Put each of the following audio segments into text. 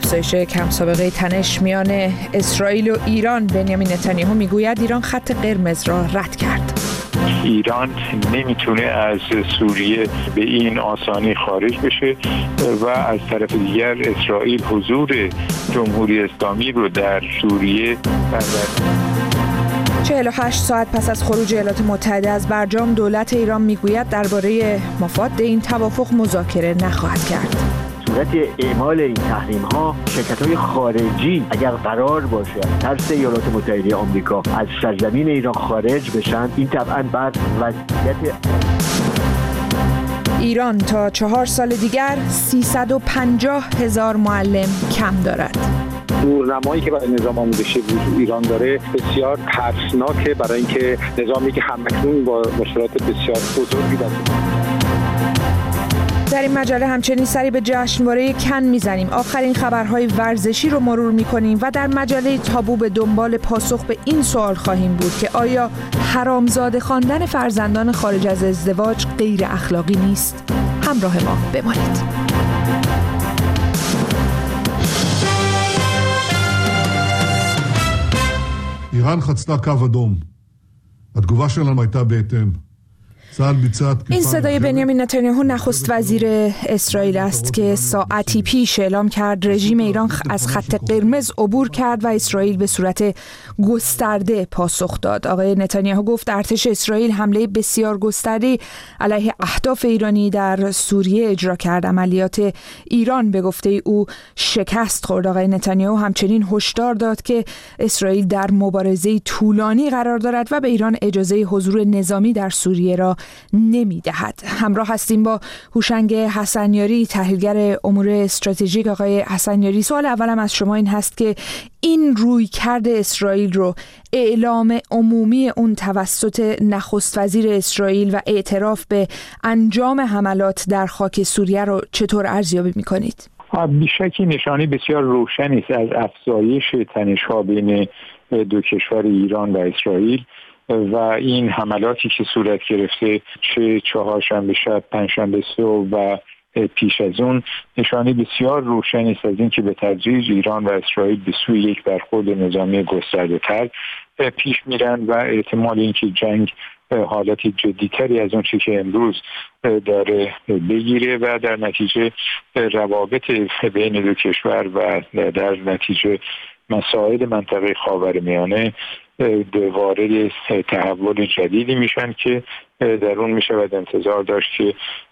افزایش کم سابقه تنش میان اسرائیل و ایران، بنیامین نتانیاهو میگوید ایران خط قرمز را رد کرد. ایران نمیتونه از سوریه به این آسانی خارج بشه و از طرف دیگر اسرائیل حضور جمهوری اسلامی رو در سوریه 48 ساعت پس از خروج ایالات متحده از برجام، دولت ایران میگوید درباره مفاد این توافق مذاکره نخواهد کرد. صورت اعمال این تحریم‌ها شرکت‌های خارجی اگر قرار باشه ترس ایالات متحده آمریکا از سرزمین ایران خارج بشن، این طبعاً بر وضعیت ایران تا 4 سال دیگر 350,000 معلم کم دارد. دورنمایی که برای نظام آموزشی ایران داره بسیار ترسناکه، برای اینکه نظامی که همکنون با مشکلات بسیار بزرگی داره. در این مجله همچنین سری به جشنواره کن میزنیم، آخرین خبرهای ورزشی رو مرور میکنیم و در مجله تابو به دنبال پاسخ به این سوال خواهیم بود که آیا حرامزاده خواندن فرزندان خارج از ازدواج غیر اخلاقی نیست؟ همراه ما بمانید. איראן חצתה קו אדום. התגובה שלנו הייתה בהתאם. این صدای بنیامین نتانیاهو نخست وزیر اسرائیل است که ساعتی پیش اعلام کرد رژیم ایران از خط قرمز عبور کرد و اسرائیل به صورت گسترده پاسخ داد. آقای نتانیاهو گفت ارتش اسرائیل حمله بسیار گسترده علیه اهداف ایرانی در سوریه اجرا کرد. عملیات ایران به گفته او شکست خورد. آقای نتانیاهو همچنین هشدار داد که اسرائیل در مبارزه طولانی قرار دارد و به ایران اجازه حضور نظامی در سوریه را نمیدهد. همراه هستیم با هوشنگ حسنیاری، تحلیلگر امور استراتژیک. آقای حسنیاری، سوال اولم از شما این هست که این رویکرد اسرائیل رو، اعلام عمومی اون توسط نخست وزیر اسرائیل و اعتراف به انجام حملات در خاک سوریه رو چطور ارزیابی می‌کنید؟ بیشکی نشانی بسیار روشنی است از افزایش تنش‌ها بین دو کشور ایران و اسرائیل و این حملاتی که صورت گرفته، چه چهارشنبه شب، پنجشنبه صبح و پیش از اون، نشانی بسیار روشنی است از این که به تدریج ایران و اسرائیل به سوی یک برخورد نظامی گسترده‌تر پیش میرن و احتمال اینکه جنگ حالت جدی‌تری از اون چیزی که امروز داره بگیره و در نتیجه روابط بین دو کشور و در نتیجه مسائل منطقه خاورمیانه وارد تحول جدیدی میشن که در اون میشود انتظار داشت که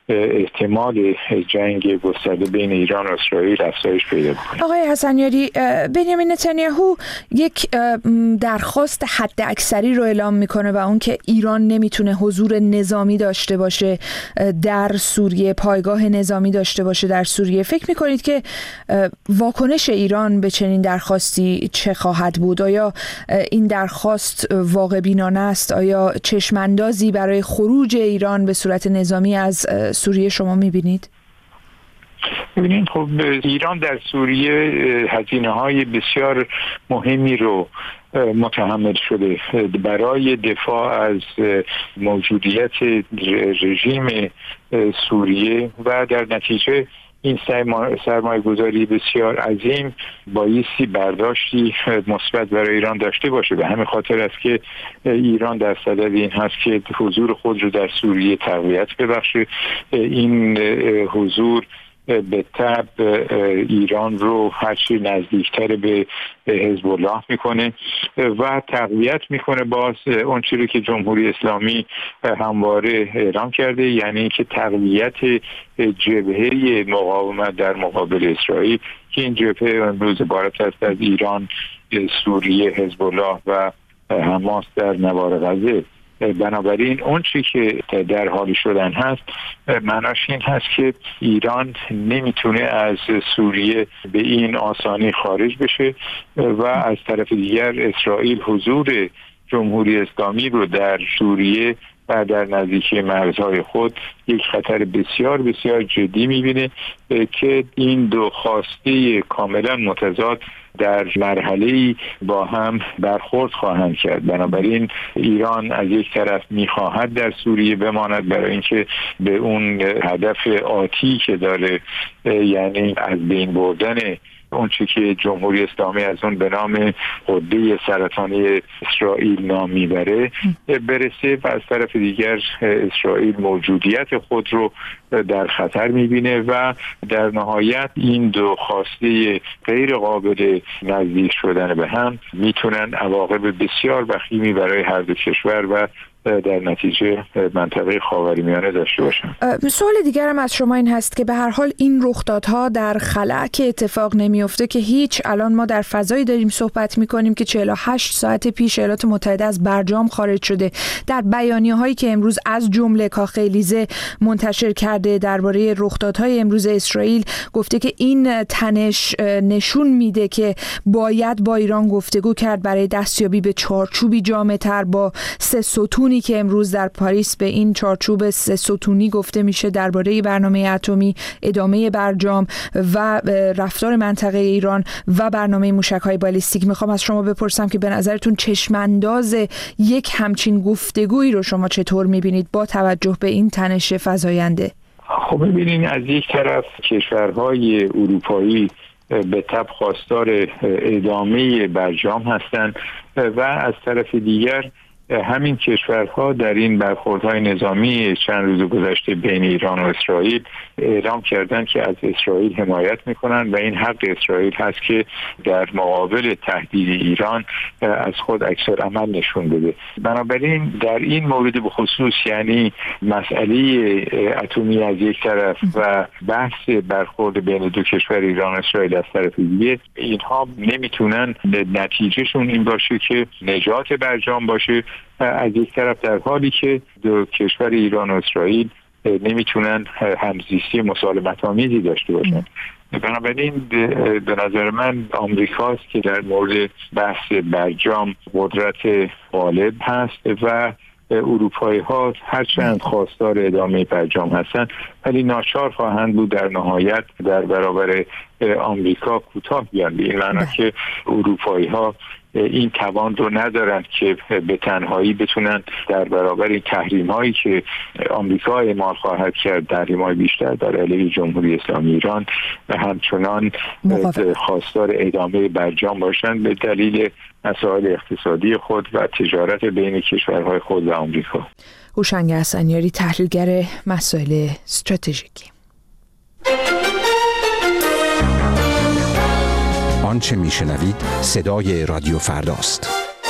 احتمال جنگ گسترده بین ایران و اسرائیل افزایش پیدا کنه. آقای حسنیاری، بنیامین نتانیاهو یک درخواست حد اکثری رو اعلام میکنه و اون که ایران نمیتونه حضور نظامی داشته باشه در سوریه، پایگاه نظامی داشته باشه در سوریه. فکر میکنید که واکنش ایران به چنین درخواستی چه خواهد بود؟ آیا این درخواست واقع بینانه است؟ آیا چشماندازی برای خروج ایران به صورت نظامی از سوریه شما میبینید؟ ببینید، خب ایران در سوریه هزینه‌های بسیار مهمی رو متحمل شده برای دفاع از موجودیت رژیم سوریه و در نتیجه این سرمایه‌گذاری بسیار عظیم بایستی برداشتی مثبت برای ایران داشته باشه. به همین خاطر است که ایران در صدد این هست که حضور خود رو در سوریه تقویت ببخشه. این حضور به تبع ایران رو هرچی نزدیکتر به حزب الله میکنه و تقویت میکنه باز اون چیزی که جمهوری اسلامی همواره اعلام کرده، یعنی که تقویت جبهه مقاومت در مقابل اسرائیل که این جبهه امروز عبارت است از ایران، سوریه، حزب الله و حماس در نوار غزه. بنابراین اون چی که در حال شدن هست معناش این هست که ایران نمیتونه از سوریه به این آسانی خارج بشه و از طرف دیگر اسرائیل حضور جمهوری اسلامی رو در سوریه و در نزدیکی مرزهای خود یک خطر بسیار بسیار جدی میبینه که این دو خواسته کاملا متضاد در مرحله‌ای با هم برخورد خواهند کرد. بنابراین ایران از یک طرف میخواهد در سوریه بماند برای اینکه به اون هدف آتی که داره، یعنی از بین بردن اونچه که جمهوری اسلامی از اون به نام غده سرطانی اسرائیل نام میبره برسه و از طرف دیگر اسرائیل موجودیت خود رو در خطر میبینه و در نهایت این دو خواسته غیر قابل نزدیک شدن به هم میتونن عواقب بسیار وخیمی برای هر دو کشور و در نتیجه منطقه خاورمیانه داشته باشن. سوال دیگرم از شما این هست که به هر حال این رخدادها در خلأ که اتفاق نمیفته که هیچ، الان ما در فضایی داریم صحبت میکنیم که 48 ساعت پیش ایالات متحده از برجام خارج شده. در بیانیه‌هایی که امروز از جمله کاخ الیزه منتشر کرده درباره رخدادهای امروز اسرائیل گفته که این تنش نشون میده که باید با ایران گفتگو کرد برای دستیابی به چارچوبی جامع‌تر با 3 ستون که امروز در پاریس به این چارچوب 3 ستونی گفته میشه درباره برنامه اتمی، ادامه برجام و رفتار منطقه ایران و برنامه موشک‌های بالیستیک. میخوام از شما بپرسم که به نظرتون چشمانداز یک همچین گفتگویی رو شما چطور میبینید با توجه به این تنش فزاینده؟ خب ببینید، از یک طرف کشورهای اروپایی به تبع خواستار ادامه برجام هستند و از طرف دیگر همین کشورها در این برخوردهای نظامی چند روز گذشته بین ایران و اسرائیل اعلام کردند که از اسرائیل حمایت میکنند و این حق اسرائیل هست که در مقابل تهدید ایران از خود عکس‌العمل نشون بده. بنابراین در این مورد به خصوص، یعنی مسئله اتمی از یک طرف و بحث برخورد بین دو کشور ایران و اسرائیل از طرف دیگه، اینها نمیتونن نتیجهشون این باشه که نجات برجام باشه از یک طرف، در حالی که دو کشور ایران و اسرائیل نمیتونن همزیستی مسالمت‌آمیزی داشته باشن. بنابراین به نظر من آمریکاست که در مورد بحث برجام قدرت غالب هست و اروپایی ها هرچند خواستار ادامه برجام هستند ولی ناچار خواهند بود در نهایت در برابر آمریکا کوتاه بیان، به این معنی که اروپایی ها این توان رو ندارند که به تنهایی بتونن در برابر این تحریم هایی که آمریکا اعمال خواهد کرد، تحریم های بیشتر در علیه جمهوری اسلامی ایران، همچنان خواستار ادامه برجام باشند به دلیل مسائل اقتصادی خود و تجارت بین کشورهای خود و آمریکا. هوشنگ حسنیاری، تحلیلگر مسائل استراتژیکی. آنچه میشنوید صدای رادیو فرداست.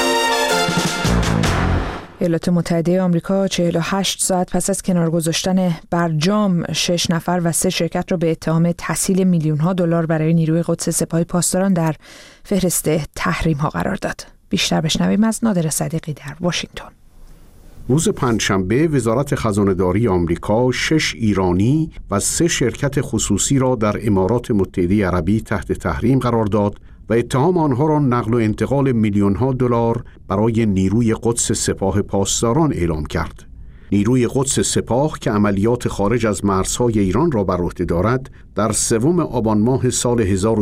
ایالات متحده آمریکا 48 ساعت پس از کنار گذاشتن برجام 6 نفر و 3 شرکت را به اتهام تسهیل میلیون‌ها دلار برای نیروی قدس سپاه پاسداران در فهرست تحریم‌ها قرار داد. بیشتر بشنویم از نادر صدیقی در واشنگتن. روز پنجشنبه وزارت خزانه‌داری آمریکا 6 ایرانی و 3 شرکت خصوصی را در امارات متحده عربی تحت تحریم قرار داد و اتهام آنها را نقل و انتقال میلیون‌ها دلار برای نیروی قدس سپاه پاسداران اعلام کرد. نیروی قدس سپاه که عملیات خارج از مرزهای ایران را بر عهده دارد، در 3 آبان ماه سال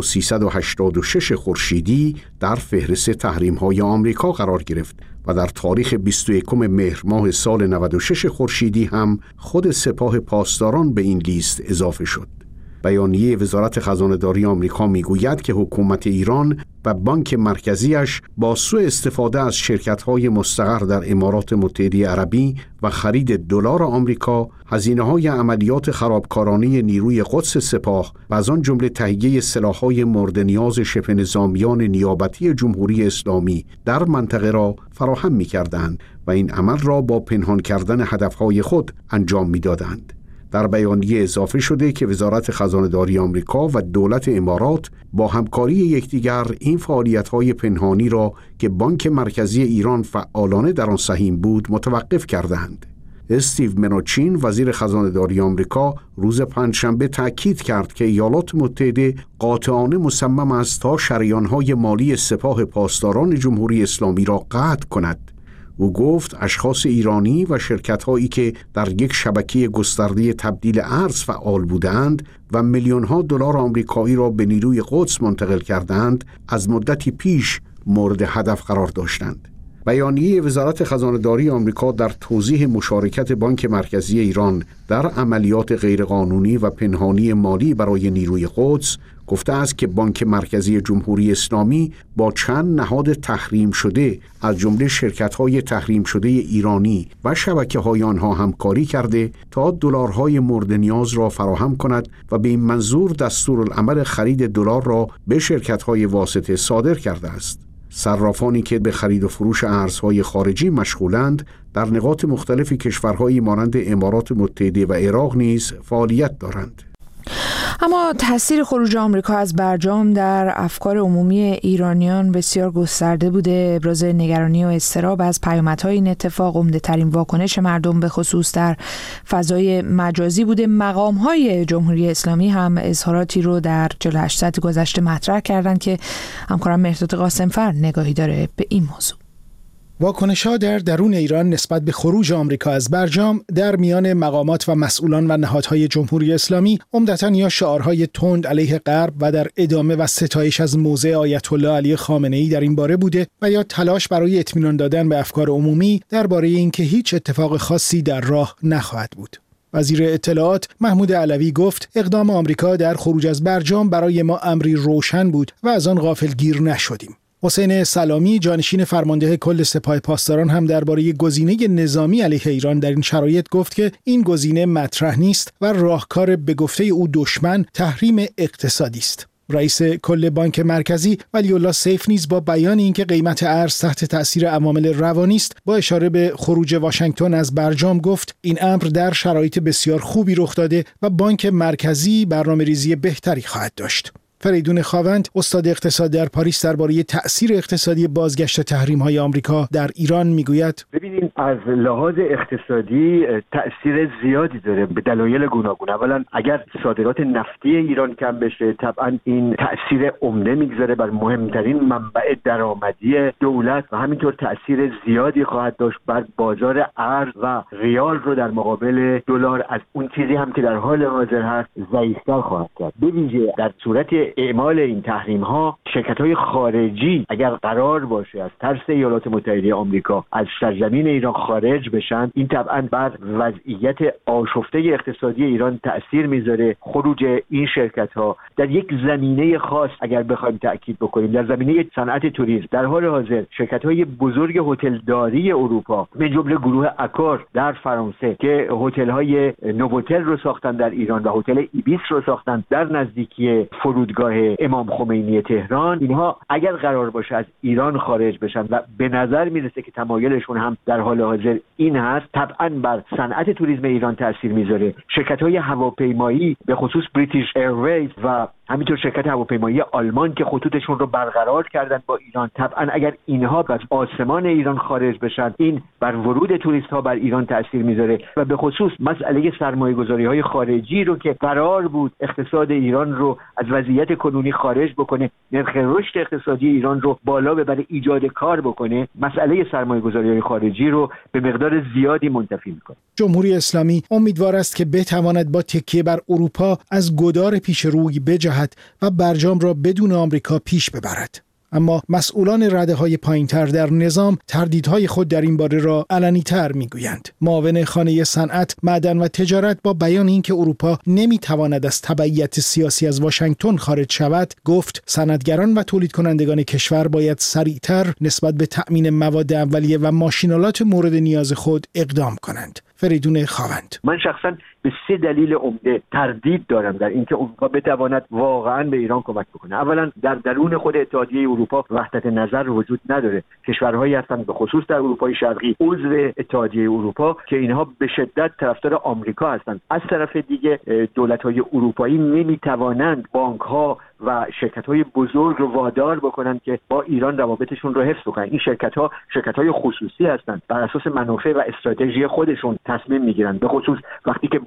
1386 خورشیدی در فهرست تحریم‌های آمریکا قرار گرفت و در تاریخ 21 مهر ماه سال 96 خورشیدی هم خود سپاه پاسداران به این لیست اضافه شد. بیانیه وزارت خزانه‌داری آمریکا میگوید که حکومت ایران و بانک مرکزیش با سوء استفاده از شرکت‌های مستقر در امارات متحده عربی و خرید دلار آمریکا، هزینه‌های عملیات خرابکارانه نیروی قدس سپاه و از آن جمله تهیه سلاح‌های مورد نیاز شبه نظامیان نیابتی جمهوری اسلامی در منطقه را فراهم می‌کردند و این عمل را با پنهان کردن هدف‌های خود انجام می‌دادند. در بیانیه اضافه شده که وزارت خزانه‌داری آمریکا و دولت امارات با همکاری یکدیگر این فعالیت‌های پنهانی را که بانک مرکزی ایران فعالانه در آن سهیم بود متوقف کردند. استیو منوچین وزیر خزانه‌داری آمریکا روز پنجشنبه تأکید کرد که ایالات متحده قاطعانه مصمم است تا شریان‌های مالی سپاه پاسداران جمهوری اسلامی را قطع کند. او گفت اشخاص ایرانی و شرکت‌هایی که در یک شبکه گسترده تبدیل ارز فعال بودند و میلیون‌ها دلار آمریکایی را به نیروی قدس منتقل کردند، از مدتی پیش مورد هدف قرار داشتند. بیانیه وزارت خزانه‌داری آمریکا در توضیح مشارکت بانک مرکزی ایران در عملیات غیرقانونی و پنهانی مالی برای نیروی قدس گفته است که بانک مرکزی جمهوری اسلامی با چند نهاد تحریم شده از جمله شرکت‌های تحریم شده ایرانی و شبکه‌های آنها همکاری کرده تا دلارهای مورد نیاز را فراهم کند و به این منظور دستورالعمل خرید دلار را به شرکت‌های واسطه صادر کرده است. صرافانی که به خرید و فروش ارزهای خارجی مشغولند در نقاط مختلف کشورهایی مانند امارات متحده و عراق نیز فعالیت دارند. اما تاثیر خروج آمریکا از برجام در افکار عمومی ایرانیان بسیار گسترده بوده. ابراز نگرانی و اضطراب از پیامدهای این اتفاق عمده‌ترین واکنش مردم به خصوص در فضای مجازی بوده. مقام‌های جمهوری اسلامی هم اظهاراتی رو در 48 ساعت گذشته مطرح کردند که همکارم مهرداد قاسمفر نگاهی داره به این موضوع. واکنش‌ها در درون ایران نسبت به خروج آمریکا از برجام در میان مقامات و مسئولان و نهادهای جمهوری اسلامی عمدتاً یا شعارهای تند علیه غرب و در ادامه و ستایش از موضع آیت الله علی خامنه‌ای در این باره بوده و یا تلاش برای اطمینان دادن به افکار عمومی درباره اینکه هیچ اتفاق خاصی در راه نخواهد بود. وزیر اطلاعات محمود علوی گفت اقدام آمریکا در خروج از برجام برای ما امری روشن بود و از آن غافلگیر نشدیم. حسین سلامی جانشین فرمانده کل سپاه پاسداران هم درباره گزینه نظامی علیه ایران در این شرایط گفت که این گزینه مطرح نیست و راهکار به گفته او دشمن تحریم اقتصادی است. رئیس کل بانک مرکزی ولی‌الله سیف نیز با بیان اینکه قیمت ارز تحت تأثیر عوامل روانی است با اشاره به خروج واشنگتن از برجام گفت این امر در شرایط بسیار خوبی رخ داده و بانک مرکزی برنامه‌ریزی بهتری خواهد داشت. فریدون خاوند استاد اقتصاد در پاریس درباره تأثیر اقتصادی بازگشت تحریم‌های آمریکا در ایران میگوید ببینید از لحاظ اقتصادی تأثیر زیادی داره به دلایل گوناگون. اولا اگر صادرات نفتی ایران کم بشه طبعا این تأثیر عمده میگذاره بر مهمترین منبع درآمدی دولت و همینطور تأثیر زیادی خواهد داشت بر بازار ارز و ریال رو در مقابل دلار از اون چیزی هم که در حال حاضر هست ضعیف‌تر خواهد کرد. به ویژه در صورت اعمال این تحریم‌ها شرکت‌های خارجی اگر قرار باشه از ترس ایالات متحده آمریکا از سرزمین ایران خارج بشن این طبعاً بر وضعیت آشفته اقتصادی ایران تأثیر میذاره. خروج این شرکت‌ها در یک زمینه خاص اگر بخوایم تأکید بکنیم در زمینه صنعت توریسم در حال حاضر شرکت‌های بزرگ هتلداری اروپا من جمله گروه اکار در فرانسه که هتل‌های نووتل رو ساختن در ایران و هتل ایبیس رو ساختن در نزدیکی فرودگاه امام خمینی تهران اینها اگر قرار باشه از ایران خارج بشن و به نظر میرسه که تمایلشون هم در حال حاضر این هست طبعاً بر صنعت توریسم ایران تأثیر میذاره. شرکت‌های هواپیمایی به خصوص بریتیش ایرویز و همینطور شرکت هواپیمایی آلمان که خطوطشون رو برقرار کردن با ایران طبعا اگر اینها از آسمان ایران خارج بشن این بر ورود توریست ها بر ایران تأثیر میذاره و به خصوص مسئله سرمایه‌گذاری‌های خارجی رو که قرار بود اقتصاد ایران رو از وضعیت کنونی خارج بکنه نرخ رشد اقتصادی ایران رو بالا ببره ایجاد کار بکنه مسئله سرمایه‌گذاری‌های خارجی رو به مقدار زیادی منتفی میکنه. جمهوری اسلامی امیدوار است که بتواند با تکیه بر اروپا از گدار پیش روی بجهد و برجام را بدون آمریکا پیش ببرد. اما مسئولان رده‌های پایین‌تر در نظام تردیدهای خود در این باره را علنی‌تر می‌گویند. معاون خانه صنعت، معدن و تجارت با بیان اینکه اروپا نمی‌تواند از تبعیت سیاسی از واشنگتن خارج شود، گفت صنعتگران و تولید کنندگان کشور باید سریعتر نسبت به تأمین مواد اولیه و ماشینالات مورد نیاز خود اقدام کنند. فریدون خاوند: من شخصاً به 3 دلیل عمده تردید دارم در اینکه اروپا بتواند واقعاً به ایران کمک بکنه. اولا در درون خود اتحادیه اروپا وحدت نظر وجود نداره. کشورهایی هستند به خصوص در اروپای شرقی عضو اتحادیه اروپا که اینها به شدت طرفدار آمریکا هستند. از طرف دیگه دولت‌های اروپایی نمی‌توانند بانک‌ها و شرکت‌های بزرگ رو وادار بکنن که با ایران روابطشون رو حفظ کنن. این شرکت‌های خصوصی هستند. بر اساس منافع و استراتژی خودشون تصمیم می‌گیرن. به خصوص وقتی که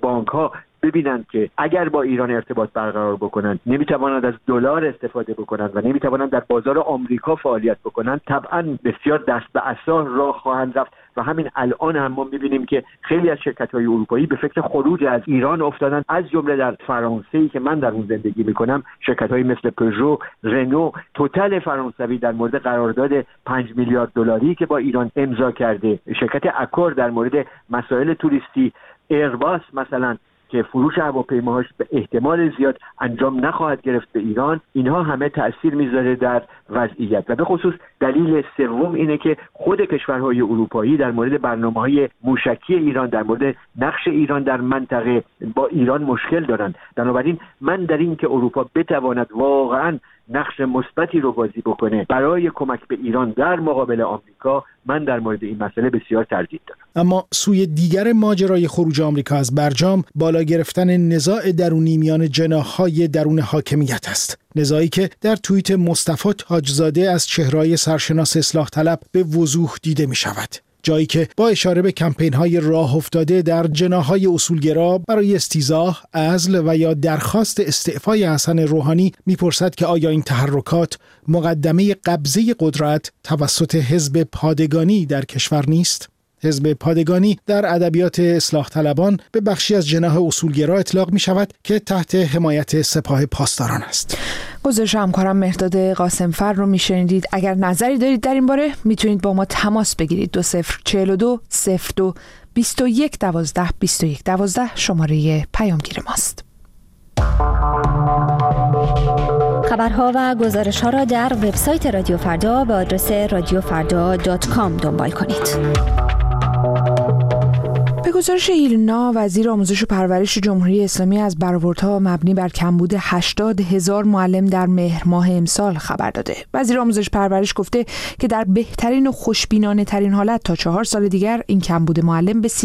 بانک‌ها ببینند که اگر با ایران ارتباط برقرار بکنند نمیتوانند از دلار استفاده بکنند و نمیتوانند در بازار آمریکا فعالیت بکنند، طبعا بسیار دست به عصا راه خواهند رفت و همین الان هم ما می‌بینیم که خیلی از شرکت‌های اروپایی به فکر خروج از ایران افتادند، از جمله در فرانسه‌ای که من در اون زندگی می‌کنم شرکت‌هایی مثل پژو، رنو، توتال فرانسوی در مورد قرارداد 5 میلیارد دلاری که با ایران امضا کرده، شرکت اکور در مورد مسائل توریستی، ایرباس مثلا که فروش هواپیماهاش به احتمال زیاد انجام نخواهد گرفت به ایران، اینها همه تأثیر میذاره در وضعیت. و به خصوص دلیل سوم اینه که خود کشورهای اروپایی در مورد برنامه‌های موشکی ایران، در مورد نقش ایران در منطقه با ایران مشکل دارند. بنابراین من در این که اروپا بتواند واقعاً نقش مثبتی رو بازی بکنه برای کمک به ایران در مقابل آمریکا، من در مورد این مسئله بسیار تردید دارم. اما سوی دیگر ماجرای خروج آمریکا از برجام، بالا گرفتن نزاع درونی میان جناح‌های درون حاکمیت است. نزاعی که در توییت مصطفی تاجزاده از چهره‌های سرشناس اصلاح طلب به وضوح دیده می شود. جایی که با اشاره به کمپین‌های راه افتاده در جناح‌های اصولگرا برای استیضاح، عزل و یا درخواست استعفای حسن روحانی می‌پرسد که آیا این تحرکات مقدمه قبضه قدرت توسط حزب پادگانی در کشور نیست؟ حزب پادگانی در ادبیات اصلاح طلبان به بخشی از جناح اصولگرا اطلاق می شود که تحت حمایت سپاه پاسداران است. گزارش همکارم مهرداد قاسمفر رو میشنیدید. اگر نظری دارید در این باره میتونید با ما تماس بگیرید. 2042 02 21 12 21 12 شماره پیامگیر ماست. خبرها و گزارش‌ها را در وبسایت رادیو فردا به آدرس radiofarda.com دنبال کنید. به گزارش ایلنا، وزیر آموزش و پرورش جمهوری اسلامی از برآوردها مبنی بر کمبود 80,000 معلم در مهر ماه امسال خبر داده. وزیر آموزش پرورش گفته که در بهترین و خوشبینانه ترین حالت تا 4 سال دیگر این کمبود معلم به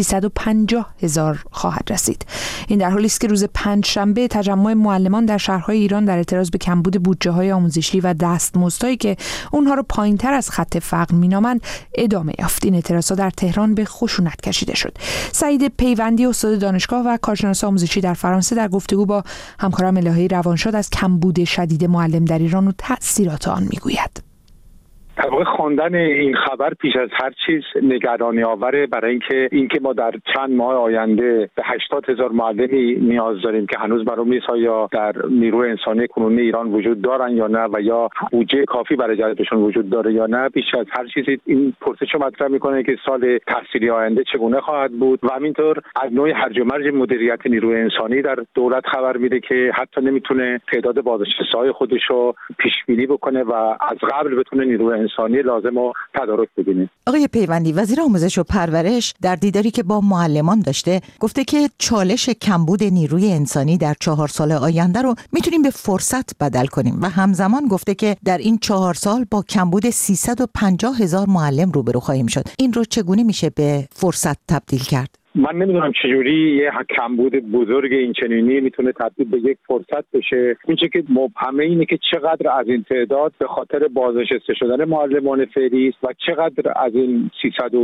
350,000 خواهد رسید. این در حالی است که روز پنجشنبه تجمع معلمان در شهرهای ایران در اعتراض به کمبود بودجه‌های آموزشی و دستمزدهایی که اونها رو پایین‌تر از خط فقر می‌نامند ادامه یافت. این اعتراضات در تهران به خشونت کشیده شد. سعید پیوندی، استاد دانشگاه و کارشناس آموزشی در فرانسه، در گفتگو با همکارم الهی روانشاد از کمبود شدید معلم در ایران و تأثیرات آن میگوید. در واقع خواندن این خبر پیش از هر چیز نگرانی آوره، برای اینکه ما در چند ماه آینده به 80,000 معلمی نیاز داریم که هنوز معلوم نیست آیا در نیروی انسانی کنونی ایران وجود دارن یا نه و یا بودجه کافی برای جذبشون وجود داره یا نه. بیش از هر چیزی این پرسش رو مطرح میکنه که سال تحصیلی آینده چگونه خواهد بود و همینطور از نوع هرج و مرج مدیریت نیروی انسانی در دولت خبر میده که حتی نمیتونه تعداد بازنشسته‌های خودش رو پیش بینی بکنه و از قبل بتونه نیروی انسانی لازم رو تدارک ببینیم. آقای پیوندی، وزیر آموزش و پرورش در دیداری که با معلمان داشته گفته که چالش کمبود نیروی انسانی در 4 سال آینده رو میتونیم به فرصت بدل کنیم و همزمان گفته که در این 4 سال با کمبود 350,000 معلم روبرو خواهیم شد. این رو چگونه میشه به فرصت تبدیل کرد؟ من نمیدونم چجوری یه کمبود بزرگ این چنینی میتونه تبدیل به یک فرصت بشه. این چه که مبهمه اینه که چقدر از این تعداد به خاطر بازنشسته شدن معلمان فعلی است و چقدر از این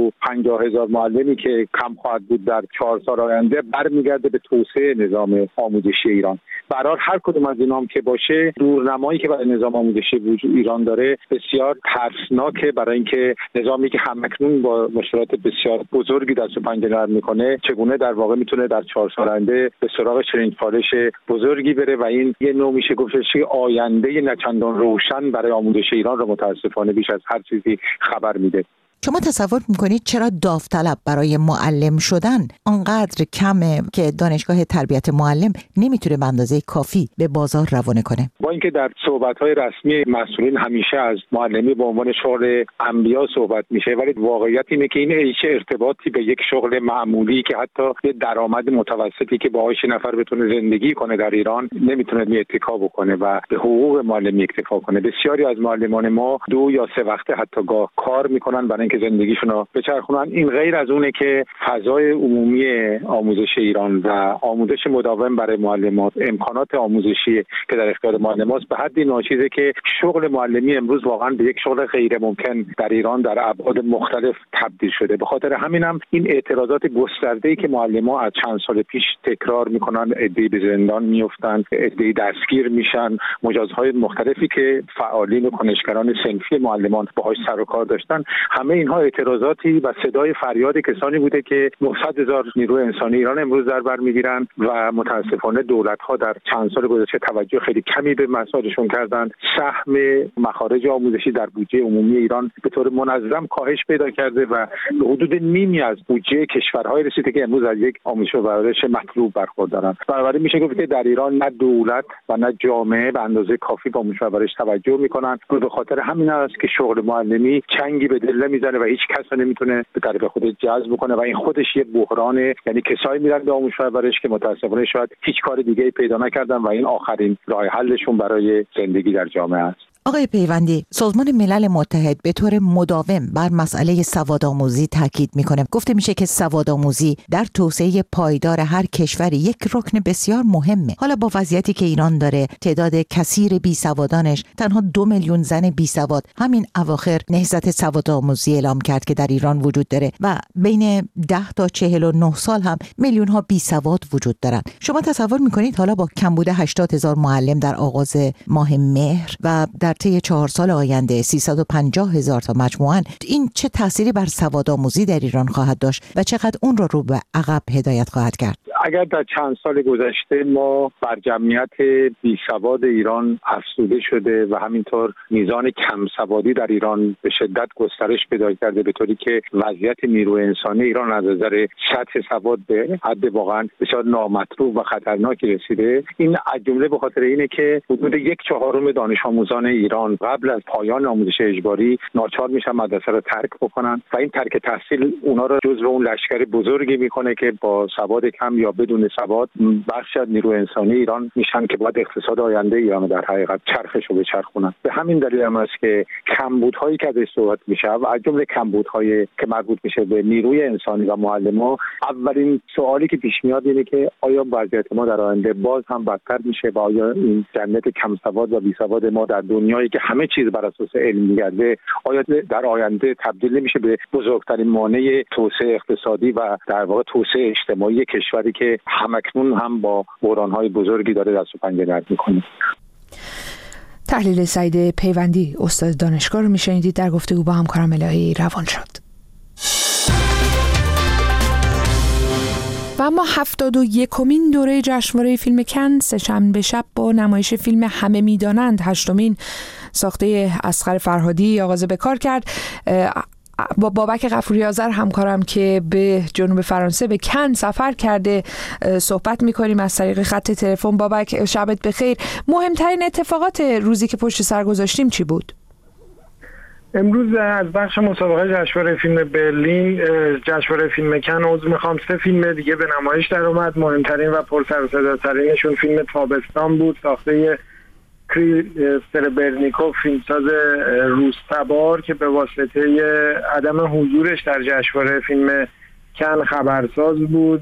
350,000 معلمی که کم خواهد بود در 4 سال آینده برمیگرده به توسعه نظام آموزشی ایران. برای هر کدوم از اینام که باشه، دورنمایی که برای نظام آموزشی ایران داره بسیار ترسناکه، برای اینکه نظامی که همکنون با مشکلات بسیار بزرگی دست و پنجه نرم میکنه چگونه در واقع میتونه در 4 سال آینده به سراغ چنین چالش بزرگی بره و این یه نوع میشه گفتش آینده نچندان روشن برای آموزش ایران رو متاسفانه بیش از هر چیزی خبر میده. شما تصور میکنید چرا داوطلب برای معلم شدن آنقدر کمه که دانشگاه تربیت معلم نمیتونه به اندازه کافی به بازار روانه کنه؟ با اینکه در صحبت‌های رسمی مسئولین همیشه از معلمی به عنوان شغل انبیا صحبت میشه، ولی واقعیت اینه که این هیچ ارتباطی به یک شغل معمولی که حتی یه درآمد متوسطی که باهاش نفر بتونه زندگی کنه در ایران نمیتونه اتکا بکنه و به حقوق معلمی اکتفا کنه. بسیاری از معلمان ما 2 یا 3 وقته حتی کار میکنن برای بتونن که زندگیشون رو بچرخونن. این غیر از اونه که فضای عمومی آموزش ایران و آموزش مداوم برای معلمات، امکانات آموزشی که در اختیار معلمات به حدی ناچیزه که شغل معلمی امروز واقعا به یک شغل غیر ممکن در ایران در ابعاد مختلف تبدیل شده. به خاطر همینم این اعتراضات گسترده‌ای که معلم‌ها از چند سال پیش تکرار میکنن، عده‌ای به زندان میافتن، عده‌ای دستگیر میشن، مجازهای مختلفی که فعالین و کنشگران صنفی معلمان باهاش سر و کار داشتن، همه اینها اعتراضاتی و صدای فریاد کسانی بوده که 900,000 نیروی انسانی ایران امروز در بر میگیرن و متاسفانه دولت‌ها در چند سال گذشته توجه خیلی کمی به مسائلشون کردن. سهم مخارج آموزشی در بودجه عمومی ایران به طور منظم کاهش پیدا کرده و به حدود نیمی از بودجه کشورهای رسیده که امروز از یک آموزش و پرورش مطلوب برخوردارن. بنابراین میشه گفت که در ایران نه دولت و نه جامعه به اندازه کافی به آموزش و پرورش توجه میکنن. به خاطر همین است که شغل معلمی چنگی به دل نمیزنه و هیچ کس نمیتونه به طرف خودش جذب کنه و این خودش یه بحرانه. یعنی کسایی میرن به آموزش و پرورش که متاسفانه شاید هیچ کار دیگه‌ای پیدا نکردن و این آخرین راه حلشون برای زندگی در جامعه است. آقای پیوندی، سازمان ملل متحد به طور مداوم بر مسئله سوادآموزی تاکید میکنه. گفته میشه که سوادآموزی در توسعه پایدار هر کشوری یک رکن بسیار مهمه. حالا با وضعیتی که ایران داره، تعداد کثیر بیسوادانش، تنها 2 میلیون زن بیسواد همین اواخر نهضت سوادآموزی اعلام کرد که در ایران وجود داره و بین 10 تا 49 سال هم میلیون ها بیسواد وجود دارن. شما تصور میکنید حالا با کمبود 80,000 معلم در آغاز ماه مهر و در طی 4 سال آینده 350,000 تا مجموعاً، این چه تأثیری بر سوادآموزی در ایران خواهد داشت و چقدر اون رو به عقب هدایت خواهد کرد؟ اگر در چند سال گذشته ما بر جمعیت بیسواد ایران افزوده شده و همینطور میزان کم سوادی در ایران به شدت گسترش پیدا کرده، به طوری که وضعیت نیروی انسانی ایران از نظر سطح سواد به حد واقعا بسیار نامطلوب و خطرناکی رسیده. این از جمله به خاطر اینه که حدود 1/4 دانش آموزان ایران قبل از پایان آموزش اجباری ناچار میشن مدرسه رو ترک بکنن و این ترک تحصیل اونا رو جزو اون لشکر بزرگی میکنه که با سواد کم یا بدون سواد بخش از نیروی انسانی ایران میشن که باید اقتصاد آینده ایران در حقیقت چرخش رو بچرخونن. به همین دلیل هم است که کمبودهایی که ازش صحبت میشه و از جمله کمبودهایی که مربوط میشه به نیروی انسانی و معلمان، اولین سوالی که پیش میاد اینه که آیا وضعیت ما در آینده باز هم بدتر میشه و آیا این جمعیت کم سواد و بی سواد ما در دنیایی که همه چیز بر اساس علم میگرده آیا در آینده تبدیل نمیشه به بزرگترین مانع توسعه اقتصادی و در واقع توسعه اجتماعی کشوری که همکنون هم با بحران‌های بزرگی داره دست و پنجه نرم میکنه. تحلیل سعید پیوندی، استاد دانشگاه رو میشنیدید در گفتگو با همکارم الهی روانشاد. و اما 71مین دوره جشنواره فیلم کن سه‌شنبه شب با نمایش فیلم همه میدانند 8مین ساخته اصغر فرهادی آغاز به کار کرد. با بابک غفوری آذر همکارم که به جنوب فرانسه به کن سفر کرده صحبت می‌کنیم از طریق خط تلفن. بابک، شبت بخیر. مهمترین اتفاقات روزی که پشت سر گذاشتیم چی بود؟ امروز از بخش مسابقه جشنواره فیلم برلین، جشنواره فیلم کن عضو میخوام 3 فیلم دیگه به نمایش در اومد. مهمترین و پرسر و صداترینشون فیلم تابستان بود، ساخته سربرنیکوف، فیلمساز روس‌تبار که به واسطه عدم حضورش در جشنواره فیلم کن خبرساز بود.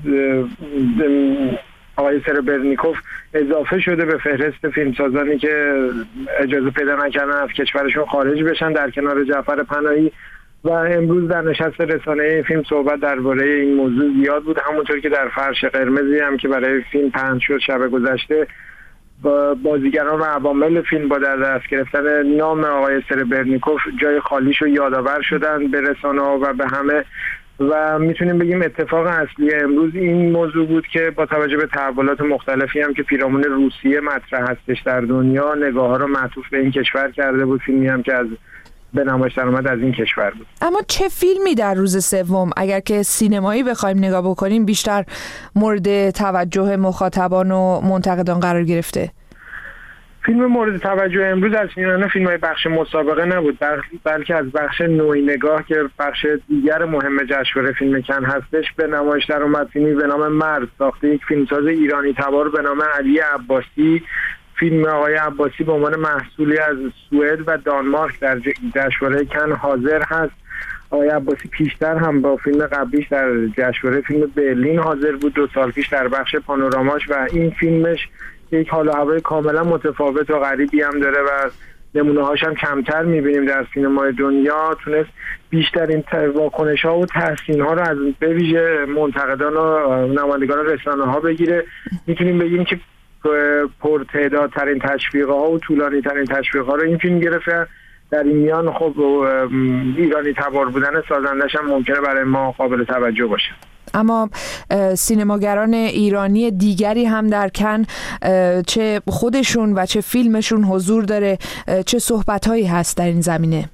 آقای سربرنیکوف اضافه شده به فهرست فیلمسازانی که اجازه پیدا نکردن از کشورشون خارج بشن در کنار جعفر پناهی و امروز در نشست رسانه‌ای فیلم صحبت درباره این موضوع زیاد بود. همونطور که در فرش قرمزی هم که برای فیلم پهن شد شب گذشته، بازیگران و عوامل فیلم با در دست گرفتن نام آقای سربرنیکوف جای خالیش رو یادآور شدن به رسانه‌ها و به همه و میتونیم بگیم اتفاق اصلی امروز این موضوع بود که با توجه به تحولات مختلفی هم که پیرامون روسیه مطرح هستش در دنیا، نگاه‌ها رو معطوف به این کشور کرده بود. فیلمی هم که از به نمایش در اومد از این کشور بود. اما چه فیلمی در روز سوم اگر که سینمایی بخوایم نگاه بکنیم بیشتر مورد توجه مخاطبان و منتقدان قرار گرفته؟ فیلم مورد توجه امروز از فیلم‌های بخش مسابقه نبود، بلکه از بخش نوعی نگاه که بخش دیگر مهم جشنواره فیلم کن هستش به نمایش در اومد. فیلمی به نام مرد ساخته یک فیلمساز ایرانی تبار به نام علی عباسی. فیلم آقای عباسی به عنوان محصولی از سوئد و دانمارک در جشنواره کن حاضر هست آقای عباسی پیشتر هم با فیلم قبلیش در جشنواره فیلم برلین حاضر بود، 2 سال پیش در بخش پانوراماش، و این فیلمش یک حال و هوای کاملا متفاوت و غریبی هم داره و نمونه‌هاش هم کمتر می‌بینیم در سینمای دنیا. تونست بیشترین واکنش‌ها و تحسین‌ها رو از به ویژه منتقدان و نمایندگان رسانه‌ها بگیره. میتونیم بگیم که پرتعدادترین تشویق‌ها و طولانی‌ترین تشویق‌ها رو این فیلم گرفته. در این میان خب ایرانی تبار بودن سازندش هم ممکنه برای ما قابل توجه باشه. اما سینماگران ایرانی دیگری هم در کن، چه خودشون و چه فیلمشون حضور داره، چه صحبت‌هایی هست در این زمینه؟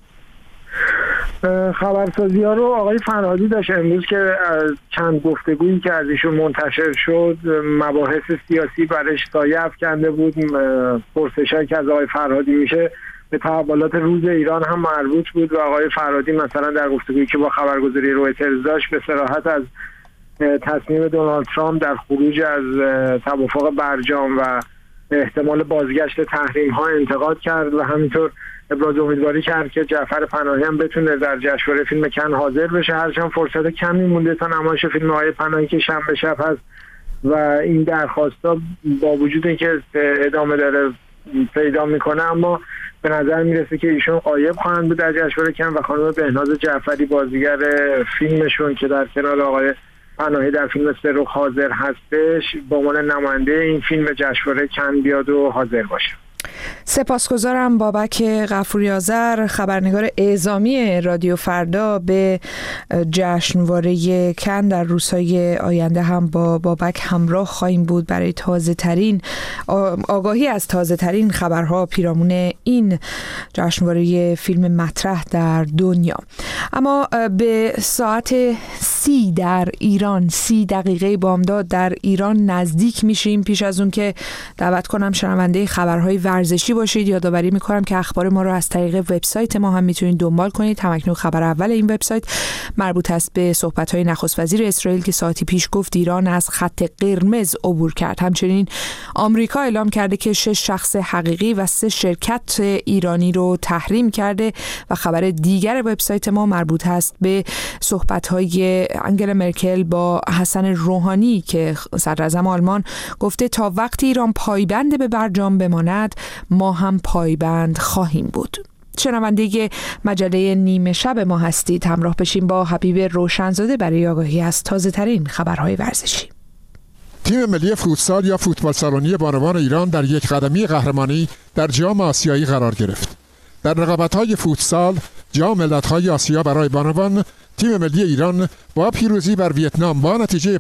خبرسازی ها رو آقای فرهادی داشت امروز که چند گفتگویی که از ایشون منتشر شد مباحث سیاسی برش سایه افکنده بود. پرسش‌هایی که از آقای فرهادی میشه به تحولات روز ایران هم مربوط بود و آقای فرهادی مثلا در گفتگویی که با خبرگزاری رویترز داشت به صراحت از تصمیم دونالد ترامپ در خروج از توافق برجام و احتمال بازگشت تحریم ها انتقاد کرد و همینطور ابراز امیدواری کرد که جعفر پناهی هم بتونه در جشنواره فیلم کن حاضر بشه، هرچند فرصت کمی مونده تا نمایش فیلم آقای پناهی که شنبه شب هست و این درخواستا با وجود اینکه ادامه داره پیدا میکنه، اما به نظر میرسه که ایشون غایب خواهند بود در جشنواره کن و خانم بهناز جعفری بازیگر فیلمشون که در کنار آقای پناهی در فیلم سرخ حاضر هستش به عنوان نماینده این فیلم جشنواره کن بیاد و حاضر باشه. سپاسگزارم بابک غفوری آذر، خبرنگار اعزامی رادیو فردا. به جشنواره کن در روزهای آینده هم با بابک همراه خواهیم بود برای تازه ترین آگاهی از تازه ترین خبرها پیرامون این جشنواره فیلم مطرح در دنیا. اما به ساعت 30 در ایران، 30 دقیقه بامداد در ایران نزدیک میشیم. پیش از اون که دعوت کنم شنونده خبرهای ورزشی باشید، یادآوری میکنم که اخبار ما رو از طریق وبسایت ما هم میتونید دنبال کنید. همکنون خبر اول این وبسایت مربوط است به صحبت‌های نخست وزیر اسرائیل که ساعتی پیش گفت ایران از خط قرمز عبور کرد. همچنین آمریکا اعلام کرده که 6 شخص حقیقی و 3 شرکت ایرانی رو تحریم کرده و خبر دیگر وبسایت ما مربوط است به صحبت‌های انگلا مرکل با حسن روحانی که صدراعظم آلمان گفته تا وقتی ایران پایبند به برجام بماند ما هم پایبند خواهیم بود. شنونده مجله نیمه شب ما هستید. همراه بشیم با حبیب روشنزاده برای آگاهی از تازه ترین خبرهای ورزشی. تیم ملی فوتسال یا فوتبال سالونی بانوان ایران در یک قدمی قهرمانی در جام آسیایی قرار گرفت. در رقابت‌های فوتسال جام ملت‌های آسیا برای بانوان، تیم ملی ایران با پیروزی بر ویتنام با نتیجه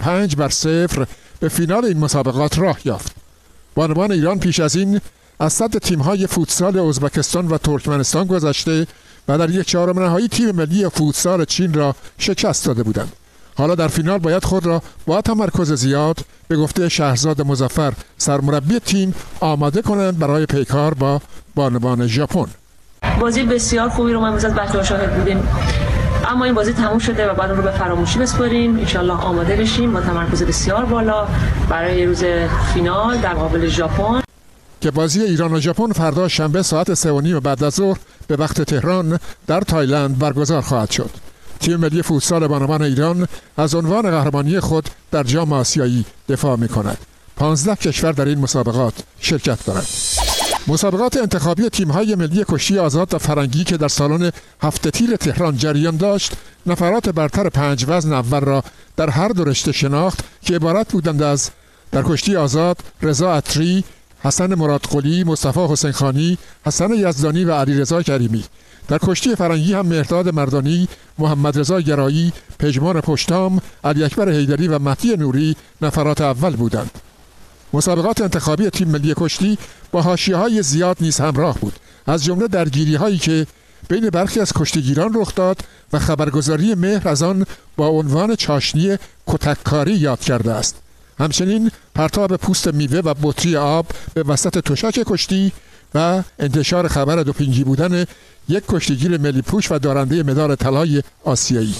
5-0 به فینال این مسابقات راه یافت. بانوان ایران پیش از این از صد تیم‌های فوتسال ازبکستان و ترکمنستان گذشته و در یک چهارم نهایی تیم ملی فوتسال چین را شکست داده بودند. حالا در فینال باید خود را با تمرکز زیاد به گفته شهرزاد مظفر سرمربی تیم آماده کنند برای پیکار با بانوان ژاپن. بازی بسیار خوبی رو ما امروز از بچه‌ها شاهد بودیم، اما این بازی تموم شده و بعد اون رو به فراموشی بسپاریم. انشالله آماده بشیم با تمرکز بسیار بالا برای روز فینال در مقابل ژاپن که بازی ایران و ژاپن فردا شنبه ساعت 3:30 بعد از ظهر به وقت تهران در تایلند برگزار خواهد شد. تیم ملی فوتسال بانوان ایران از عنوان قهرمانی خود در جام آسیایی دفاع می‌کند. 15 کشور در این مسابقات شرکت دارند. مسابقات انتخابی تیم‌های ملی کشتی آزاد و فرنگی که در سالن هفته تیر تهران جریان داشت، نفرات برتر 5 وزن اول را در هر دو رشته شناخت که عبارت بودند از در کشتی آزاد رضا عطری، حسن مرادقلی، مصطفی حسین خانی، حسن یزدانی و علیرضا کریمی. در کشتی فرنگی هم مهرداد مردانی، محمد رضا گرایی، پژمان پشتام، علی اکبر حیدری و مهدی نوری نفرات اول بودند. مسابقات انتخابی تیم ملی کشتی با حاشیه‌های زیاد نیز همراه بود، از جمله درگیری‌هایی که بین برخی از کشتیگیران رخ داد و خبرگزاری مهر از آن با عنوان چاشنی کتککاری یاد کرده است. همچنین پرتاب پوست میوه و بطری آب به وسط تشک کشتی و انتشار خبر دوپینگی بودن یک کشتیگیر ملی پوش و دارنده مدال طلای آسیایی.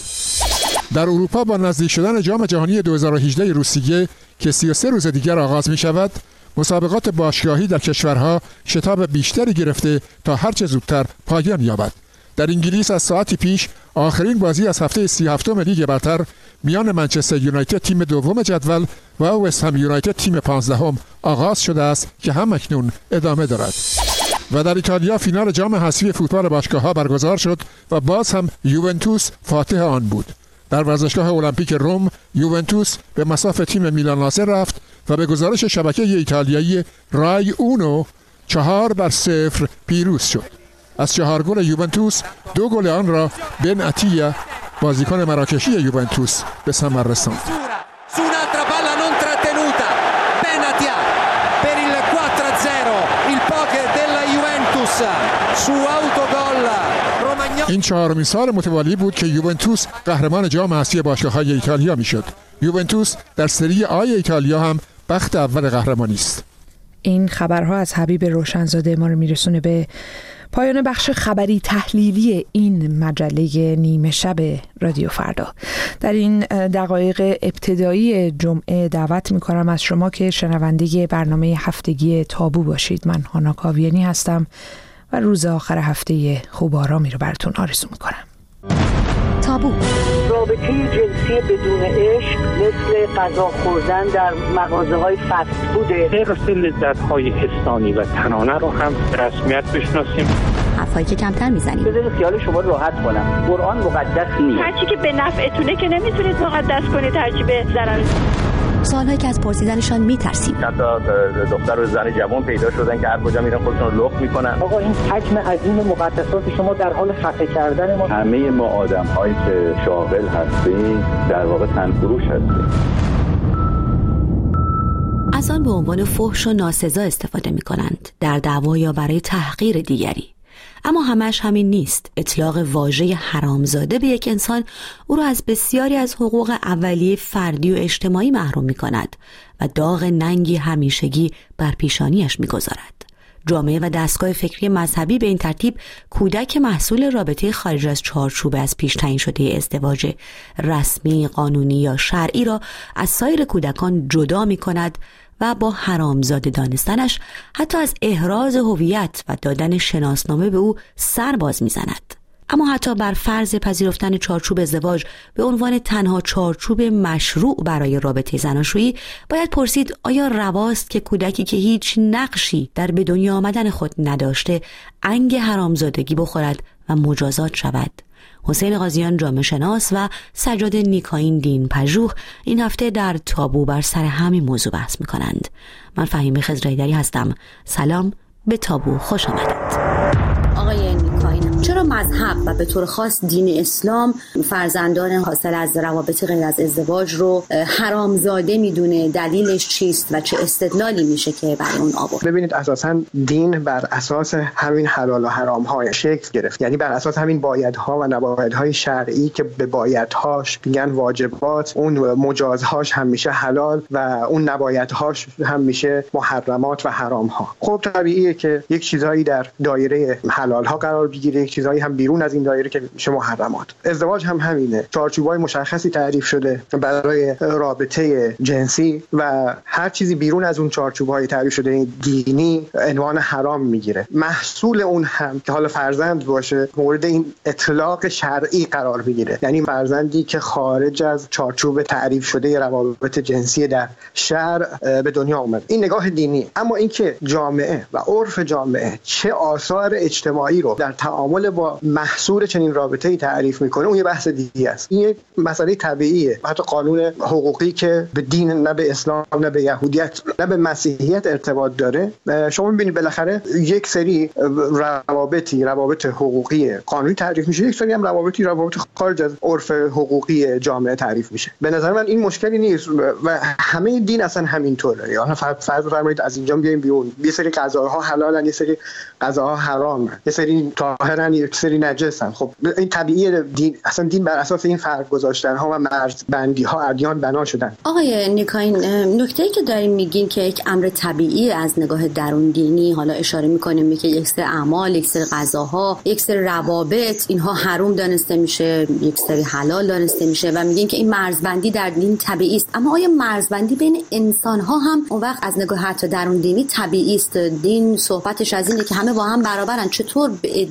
در اروپا با نزدیک شدن جام جهانی 2018 روسیه که 33 روز دیگر آغاز می شود، مسابقات باشگاهی در کشورها شتاب بیشتری گرفته تا هرچه زودتر پایان یابد. در انگلیس از ساعتی پیش آخرین بازی از هفته 37 لیگ برتر میان منچستر یونایتد تیم دوم جدول و وست هم یونایتد تیم 15 آغاز شده است که هم اکنون ادامه دارد. و در ایتالیا فینال جام حذفی فوتبال باشگاه‌ها برگزار شد و باز هم یوونتوس فاتح آن بود. در ورزشگاه المپیک روم یوونتوس به مصاف تیم میلان ناصر رفت و به گزارش شبکه ایتالیایی رای اونو 4-0 پیروز شد. از 4 گل یوونتوس 2 گل آن را بن اتیا بازیکن مراکشی یوونتوس به ثمر رساند. این 4مین سال متوالی بود که یوونتوس قهرمان جام حذفی باشگاه‌های ایتالیا میشد. یوونتوس در سری آی ایتالیا هم بخت اول قهرمانی است. این خبرها از حبیب روشنزاده ما رو میرسونه به پایان بخش خبری تحلیلی این مجله نیمه شب رادیو فردا. در این دقایق ابتدایی جمعه دعوت میکنم از شما که شنونده برنامه هفتگی تابو باشید. من هانا کاویانی هستم و روز آخر هفته خوب آرامی رو براتون آرزو میکنم. تابو. رابطه جنسی بدون عشق مثل غذا خوردن در مغازه‌های فست فوده. حفظ لذت‌های حسانی و تنانه رو هم رسمیت بشناسیم. حرفایی که کمتر میزنیم. بذارید خیال شما راحت کنم. قرآن مقدس نیست. هرچی که به نفعتونه که نمیتونید مقدس کنید، هرچی به ضرر. سوالهایی که از پرسیدنشان میترسیم. حتی دختر و زن جوان پیدا شدن که هر کجا میرن خودشون رو لخت میکنن. آقا این حجم عظیم مقدسات شما در حال خفه کردن ما. همه ما آدم‌هایی که شاغل هستیم در واقع تنفروش هستیم. از آن به عنوان فحش و ناسزا استفاده میکنند در دعوا یا برای تحقیر دیگری. اما همش همین نیست. اطلاق واژه حرامزاده به یک انسان او را از بسیاری از حقوق اولیه فردی و اجتماعی محروم می کند و داغ ننگی همیشگی بر پیشانیش می گذارد. جامعه و دستگاه فکری مذهبی به این ترتیب کودک محصول رابطه خارج از چارچوب از پیش تعیین شده ازدواج رسمی، قانونی یا شرعی را از سایر کودکان جدا می کند و با حرامزاده دانستنش حتی از احراز هویت و دادن شناسنامه به او سر باز می‌زند. اما حتی بر فرض پذیرفتن چارچوب ازدواج به عنوان تنها چارچوب مشروع برای رابطه زناشویی، باید پرسید آیا رواست که کودکی که هیچ نقشی در به دنیا آمدن خود نداشته انگ حرامزادگی بخورد و مجازات شود؟ حسین قاضیان جامعه شناس و سجاد نیکاین دین پژوه این هفته در تابو بر سر همین موضوع بحث می‌کنند. من فهیمه خضرایی‌دری هستم. سلام، به تابو خوش آمدید. آقای نیکاین، چرا مذهب و به طور خاص دین اسلام فرزندان حاصل از روابط غیر از ازدواج رو حرامزاده میدونه؟ دلیلش چیست و چه استدلالی میشه که برای اون آورد؟ ببینید، اساساً دین بر اساس همین حلال و حرام های شکل گرفت، یعنی بر اساس همین بایدها و نبایدهای شرعی که به بایدهاش میگن واجبات، اون مجازهاش هم میشه حلال و اون نبایدهاش هم میشه محرمات و حرام ها. خب طبیعیه که یک چیزایی در دایره حلال ها قرار بگیره، یک چیزایی هم بیرون از این دایره که میشه محرمات. ازدواج هم همینه، چارچوبای مشخصی تعریف شده برای رابطه جنسی و هر چیزی بیرون از اون چارچوبای تعریف شده دینی عنوان حرام میگیره. محصول اون هم که حالا فرزند باشه مورد این اطلاق شرعی قرار بگیره، یعنی فرزندی که خارج از چارچوب تعریف شده روابط جنسی در شرع به دنیا اومد. این نگاه دینی. اما اینکه جامعه و عرف جامعه چه آثار اجتماعی رو در تعامل با محصول چنین رابطه‌ای تعریف میکنه، اون یه بحث دیگه است. این یک مسئله طبیعیه. حتی قانون حقوقی که به دین، نه به اسلام، نه به یهودیت، نه به مسیحیت ارتباط داره، شما می‌بینید بالاخره یک سری روابط حقوقی قانونی تعریف میشه، یک سری هم روابط خارج از عرف حقوقی جامعه تعریف میشه. به نظر من این مشکلی نیست و همه دین اصلا همینطوره. یعنی فرض بفرمایید از اینجا بیایم بیرون، یه سری غذاها حلالن، یه سری غذاها حرامن، یه سری طاهرن، یه سری نجسن. خب این طبیعیه. دین اصلا دین بر اساس این فرق گذاشتن ها و مرزبندی ها ادیان بنا شدن. آقای نیکاین، نکته‌ای که داریم میگین که یک امر طبیعی از نگاه درون دینی، حالا اشاره میکنیم که یک سری اعمال، یک سری غذاها، یک سری روابط اینها حرام دانسته میشه، یک سری حلال دانسته میشه و میگین که این مرزبندی در دین طبیعی است. اما آیا مرزبندی بین انسان ها هم اون وقت از نگاه حتی درون دینی طبیعی است؟ دین صحبتش از اینه که همه با هم برابرن. چطور عده‌ای میتونه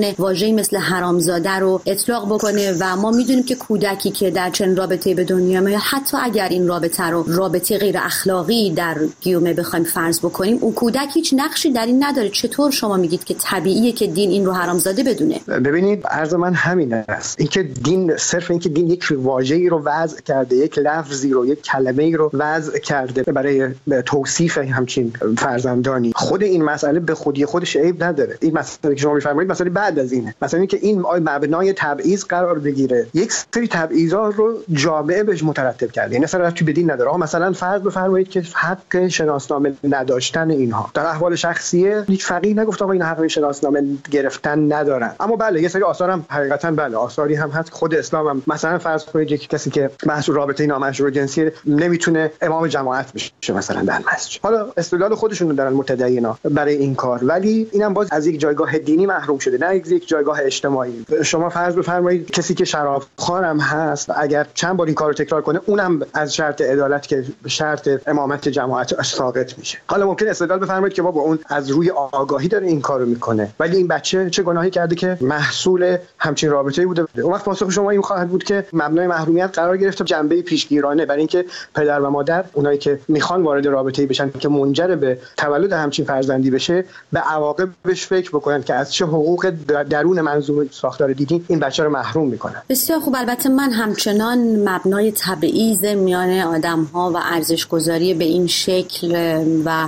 میتونه واژه‌ای مثل حرامزاده رو اطلاق بکنه و ما میدونیم که کودکی که در چنین رابطه‌ای به دنیا میاد، حتی اگر این رابطه رو رابطه غیر اخلاقی در گیومه بخوایم فرض بکنیم، اون کودک هیچ نقشی در این نداره. چطور شما میگید که طبیعیه که دین این رو حرامزاده بدونه؟ ببینید عرض من همین است، اینکه دین صرف اینکه دین یک واژه‌ای رو وضع کرده، یک لفظی رو، یک کلمه‌ای رو وضع کرده برای توصیف همچین فرزندانی، خود این مسئله به خودی خودش عیب نداره. این مسئله که شما می‌فرمایید مسئله بعد از اینه، مثلا اینکه این مبنای تبعیض قرار بگیره، یک سری تبعیضات رو جامعه بهش مترتب کرده، یعنی اصلا ربطی به دین نداره. مثلا فرض بفرمایید که حق شناسنامه نداشتن اینها در احوال شخصیه، هیچ فقیه نگفت آقا این حق شناسنامه گرفتن ندارن، اما بله یه سری آثار هم حقیقتا بله آثاری هم هست. خود اسلام هم مثلا فرض کنید یک کسی که محصول رابطه نامشروع جنسی نمیتونه امام جماعت بشه مثلا در مسجد، حالا استدلال خودشون رو دارن متدینا برای این کار، ولی اینم باز از یک جایگاه دینی محروم شده، نه یک جایگاه اجتماعی. شما فرض بفرمایید کسی که شرابخوار هم هست، اگر چند بار این کارو تکرار کنه، اونم از شرط عدالت که شرط امامت جماعت ساقط میشه. حالا ممکن استدلال بفرمایید که بابا اون از روی آگاهی داره این کارو میکنه، ولی این بچه چه گناهی کرده که محصول همچین رابطه‌ای بوده؟ اون وقت پاسخ شما این خواهد بود که مبنای محرومیت قرار گرفته جنبه پیشگیرانه، برای اینکه پدر و مادر اونایی که میخوان وارد رابطه‌ای بشن که منجر به تولد همچین فرزندی بشه، به عواقبش فکر بکنن که از چه حقوق درون منظومه ساختار دینی این بچه رو محروم میکنن. بسیار خوب. البته من همچنان مبنای تبعیض میان آدم‌ها و ارزش‌گذاری به این شکل و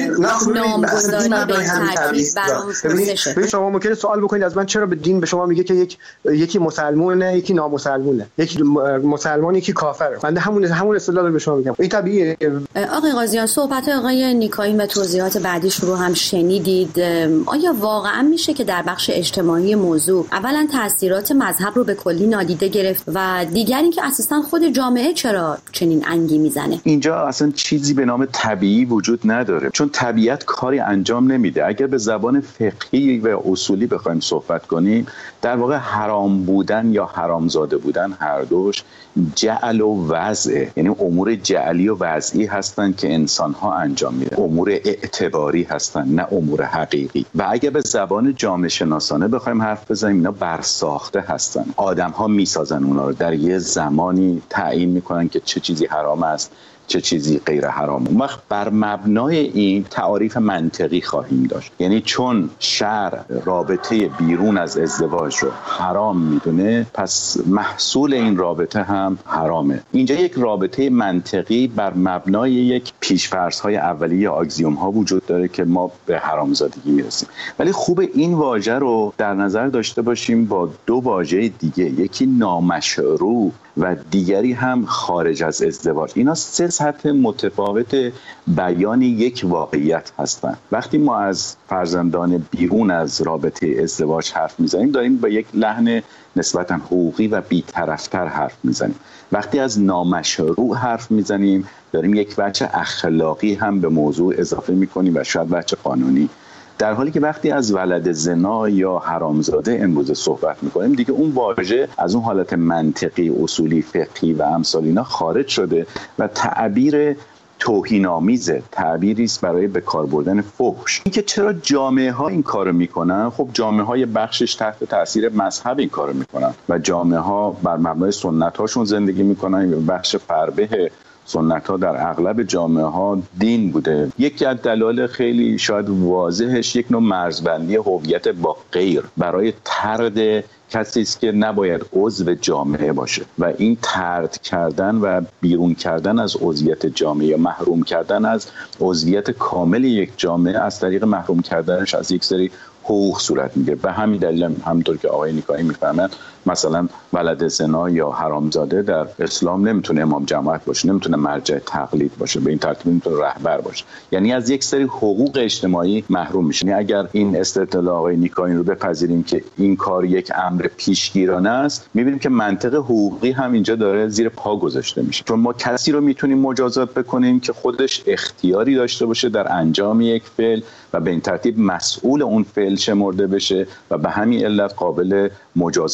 نامگذاری به ترتیب برام پرسشه. شما ممکنه سوال بکنید از من چرا به دین به شما میگه که یکی مسلمونه، یکی نامسلمونه، یکی مسلمان، یکی کافره. من همون استدلال رو به شما میگم. این طبیعیه. آقای قاضیان، صحبت آقای نیکایی و توضیحات بعدیش رو هم شنیدید. آیا واقعا میشه که در بخش اجتماعی موضوع اولا تاثیرات مذهب رو به کلی نادیده گرفت و دیگر اینکه اساسا خود جامعه چرا چنین انگی میزنه؟ اینجا اصلا چیزی به نام طبیعی وجود نداره، چون طبیعت کاری انجام نمیده. اگر به زبان فقهی و اصولی بخوایم صحبت کنیم، در واقع حرام بودن یا حرامزاده بودن هر دوش جعل و وضع، یعنی امور جعلی و وضعی هستند که انسان‌ها انجام میدن، امور اعتباری هستند نه امور حقیقی. و اگر به زبان جامعه شناسانه بخوایم حرف بزنیم، اینا برساخته هستند. آدم‌ها میسازن اونا رو، در یه زمانی تعیین میکنن که چه چیزی حرام است، چه چیزی غیر حرام. اون وقت بر مبنای این تعاریف منطقی خواهیم داشت، یعنی چون شرع رابطه بیرون از ازدواج رو حرام میدونه، پس محصول این رابطه هم حرامه. اینجا یک رابطه منطقی بر مبنای یک پیش‌فرض‌های اولیه آگزیوم‌ها وجود داره که ما به حرامزادگی میرسیم. ولی خوب این واژه رو در نظر داشته باشیم با دو واژه دیگه، یکی نامشروع و دیگری هم خارج از ازدواج. اینا سه سطح متفاوت بیان یک واقعیت هستند. وقتی ما از فرزندان بیرون از رابطه ازدواج حرف میزنیم، داریم با یک لحن نسبتاً حقوقی و بی‌طرف‌تر حرف میزنیم. وقتی از نامشروع حرف میزنیم، داریم یک بچه اخلاقی هم به موضوع اضافه میکنیم و شاید بچه قانونی. در حالی که وقتی از ولد زنا یا حرامزاده امروز صحبت میکنیم، دیگه اون واژه از اون حالت منطقی، اصولی، فقهی و امثال اینا خارج شده و تعبیر توهین‌آمیزه، تعبیری است برای به کار بردن فحش. اینکه چرا جامعه ها این کارو میکنن؟ خب جامعه های بخشش تحت تاثیر مذهب این کارو میکنن و جامعه ها بر مبنای سنت هاشون زندگی میکنن و بخش فربه سنت ها در اغلب جامعه ها دین بوده. یکی از دلایل خیلی شاید واضحش یک نوع مرزبندی هویت با غیر برای طرد کسی است که نباید عضو جامعه باشه و این طرد کردن و بیرون کردن از عضویت جامعه یا محروم کردن از عضویت کامل یک جامعه از طریق محروم کردنش از یک سری حقوق صورت میگیره. به همین دلیل همونطور که آقای نیکایی میفهمن، مثلا ولد زنا یا حرامزاده در اسلام نمیتونه امام جماعت باشه، نمیتونه مرجع تقلید باشه، به این ترتیب نمیتونه رهبر باشه، یعنی از یک سری حقوق اجتماعی محروم میشه. یعنی اگر این استدلال آقای نیکایی رو بپذیریم که این کار یک امر پیشگیرانه است، میبینیم که منطق حقوقی هم اینجا داره زیر پا گذاشته میشه. چون ما کسی رو میتونیم مجازات بکنیم که خودش اختیاری داشته باشه در انجام یک فعل و به این ترتیب مسئول اون فعل شمرده بشه و به همین علت قابل مجازات باشه.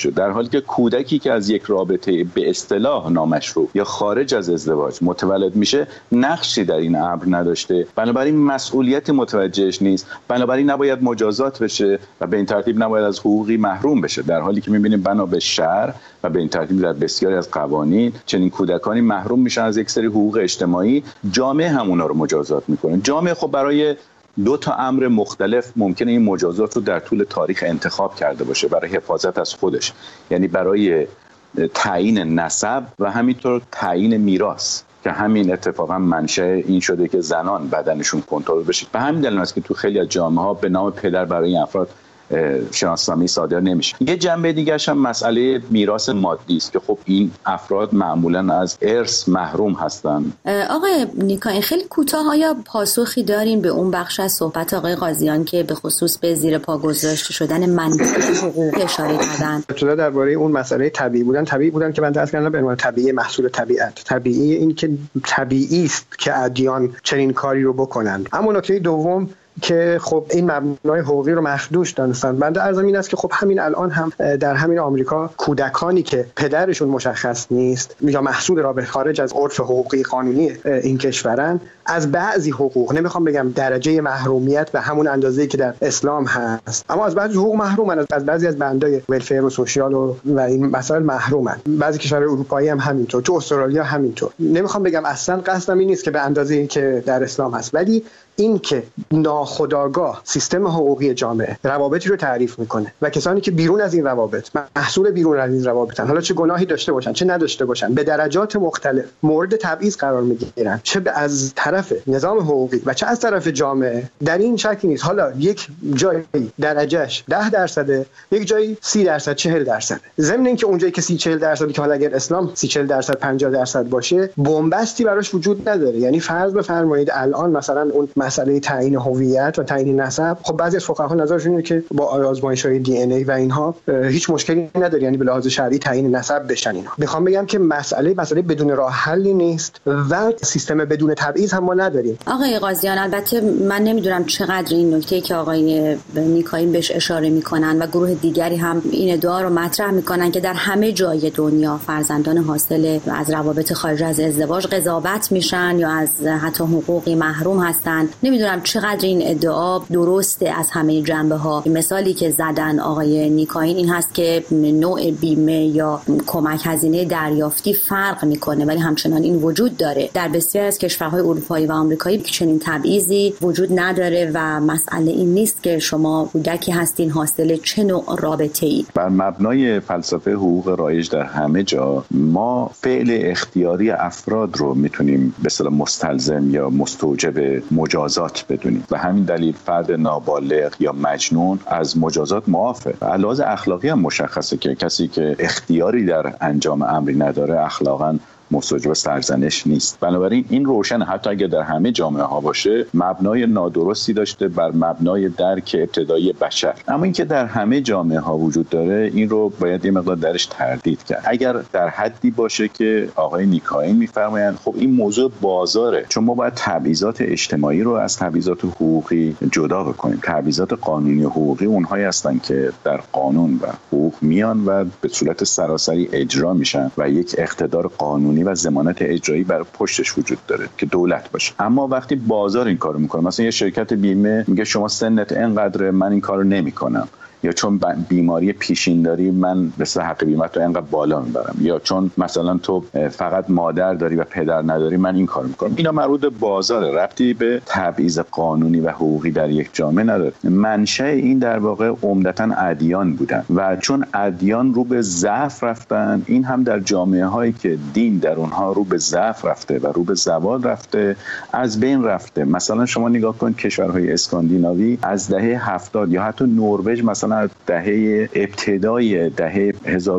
وجود، در حالی که کودکی که از یک رابطه به اصطلاح نامشروع یا خارج از ازدواج متولد میشه نقشی در این امر نداشته، بنابراین مسئولیت متوجهش نیست، بنابراین نباید مجازات بشه و به این ترتیب نباید از حقوقی محروم بشه، در حالی که میبینیم بنا به شرع و به این ترتیب در بسیاری از قوانین چنین کودکانی محروم میشن از یک سری حقوق اجتماعی. جامعه همونا رو مجازات میکنه. جامعه خب برای 2 تا امر مختلف ممکنه این مجازات رو در طول تاریخ انتخاب کرده باشه برای حفاظت از خودش، یعنی برای تعیین نسب و همینطور تعیین میراث، که همین اتفاقا منشأ این شده که زنان بدنشون کنترل بشه. به همین دلیل است که تو خیلی از جامعه‌ها به نام پدر برای این افراد شناسنامه صادر نمیشه. یه جنبه دیگه‌ش هم مسئله میراث مادی است که خب این افراد معمولاً از ارث محروم هستن. آقای نیکاین خیلی کوتاه آیا پاسخی دارین به اون بخش از صحبت آقای قاضیان که به خصوص به زیر پا گذاشته شدن منطقه حقوق اشاره کردن؟ ابتدا درباره اون مسئله طبیعی بودن که من درس کردم به عنوان طبیعی محصول طبیعت. طبیعی این که طبیعی است که ادیان چنین کاری رو بکنند. اما نکته دوم که خب این مبنای حقوقی رو مخدوش دانستن. بنده عرضم این است که خب همین الان هم در همین آمریکا کودکانی که پدرشون مشخص نیست یا محصول رابطه خارج از عرف حقوقی قانونی این کشورن، از بعضی حقوق، نمیخوام بگم درجه محرومیت به همون اندازه‌ای که در اسلام هست، اما از بعضی حقوق محرومن، از بعضی از بندای ولفیر و سوشیال و این مسائل محرومن. بعضی کشورهای اروپایی هم همینطور، تو استرالیا همینطور. نمیخوام بگم اصلا قصدم این نیست که به اندازه‌ای که در اسلام هست، ولی این که ناخودآگاه سیستم حقوقی جامعه روابطی رو تعریف میکنه و کسانی که بیرون از این روابط، محصول بیرون از این روابطن، حالا چه گناهی داشته باشن چه نداشته باشن، به درجات مختلف مورد تبعیض قرار میگیرن، چه از طرف نظام حقوقی و چه از طرف جامعه. در این شکی نیست. حالا یک جایی درجهش 10%، یک جایی 30%، 40%. ضمن اینکه اونجایی که 30-40% که حالا اگر اسلام 30-40% 50% باشه، بنبستی براش وجود نداره. یعنی فرض بفرمایید الان مثلا اون مسئله تعیین هویت و تعیین نسب، خب بعضی از فقها نظرشون اینه که با آزمایش‌های دی ان ای و اینها هیچ مشکلی نداره، یعنی به لحاظ شرعی تعیین نسب بشن اینها. میخوام بگم که مسئله بدون راه حلی نیست و سیستم بدون تبعیض هم ما نداریم. آقای قاضیان، البته من نمیدونم چقدر این نکته‌ای که آقای نیکاین بهش اشاره میکنن و گروه دیگری هم این ادعا رو مطرح میکنن که در همه جای دنیا فرزندان حاصل از روابط خارج از ازدواج قضاوت میشن یا از حتی حقوقی محروم هستن. نمیدونم چقدر این ادعا درسته از همه جنبه‌ها. مثالی که زدن آقای نیکاین این هست که نوع بیمه یا کمک هزینه دریافتی فرق میکنه، ولی همچنان این وجود داره. در بسیاری از کشورهای اروپایی و آمریکایی چنین تبعیضی وجود نداره و مسئله این نیست که شما کودکی هستین حاصل چه نوع رابطه‌ای. بر مبنای فلسفه حقوق رایج در همه جا ما فعل اختیاری افراد رو میتونیم به اصطلاح مستلزم یا مستوجب مجازات بدونیم و همین دلیل فرد نابالغ یا مجنون از مجازات معافه. علاوه اخلاقی هم مشخصه که کسی که اختیاری در انجام امری نداره اخلاقاً مستوجب سرزنش نیست. بنابراین این روشن، حتی اگر در همه جامعه ها باشه، مبنای نادرستی داشته بر مبنای درک ابتدایی بشر. اما اینکه در همه جامعه ها وجود داره، این رو باید یه مقدار درش تردید کرد. اگر در حدی باشه که آقای نیکاین میفرمایند خب این موضوع بازاره، چون ما باید تبعیضات اجتماعی رو از تبعیضات حقوقی جدا بکنیم. تبعیضات قانونی و حقوقی اونهایی هستن که در قانون و حقوق میان و به صورت سراسری اجرا میشن و یک اقتدار قانونی و ضمانت اجرایی بر پشتش وجود داره که دولت باشه. اما وقتی بازار این کارو میکنه، مثلا یه شرکت بیمه میگه شما سنت اینقدره، من این کارو نمیکنم، یا چون بیماری پیشین داری من مثلا حق بیمت رو اینقدر بالا میبرم، یا چون مثلا تو فقط مادر داری و پدر نداری من این کارو میکنم. اینا مربوط به بازاره، ربطی به تبعیض قانونی و حقوقی در یک جامعه نداره. منشأ این در واقع عمدتاً ادیان بودن و چون ادیان رو به ضعف رفتن، این هم در جامعه هایی که دین در اونها رو به ضعف رفته و رو به زوال رفته از بین رفته. مثلا شما نگاه کن کشورهای اسکاندیناوی از دهه 70 یا حتی نروژ مثلا دهه ابتدای دهه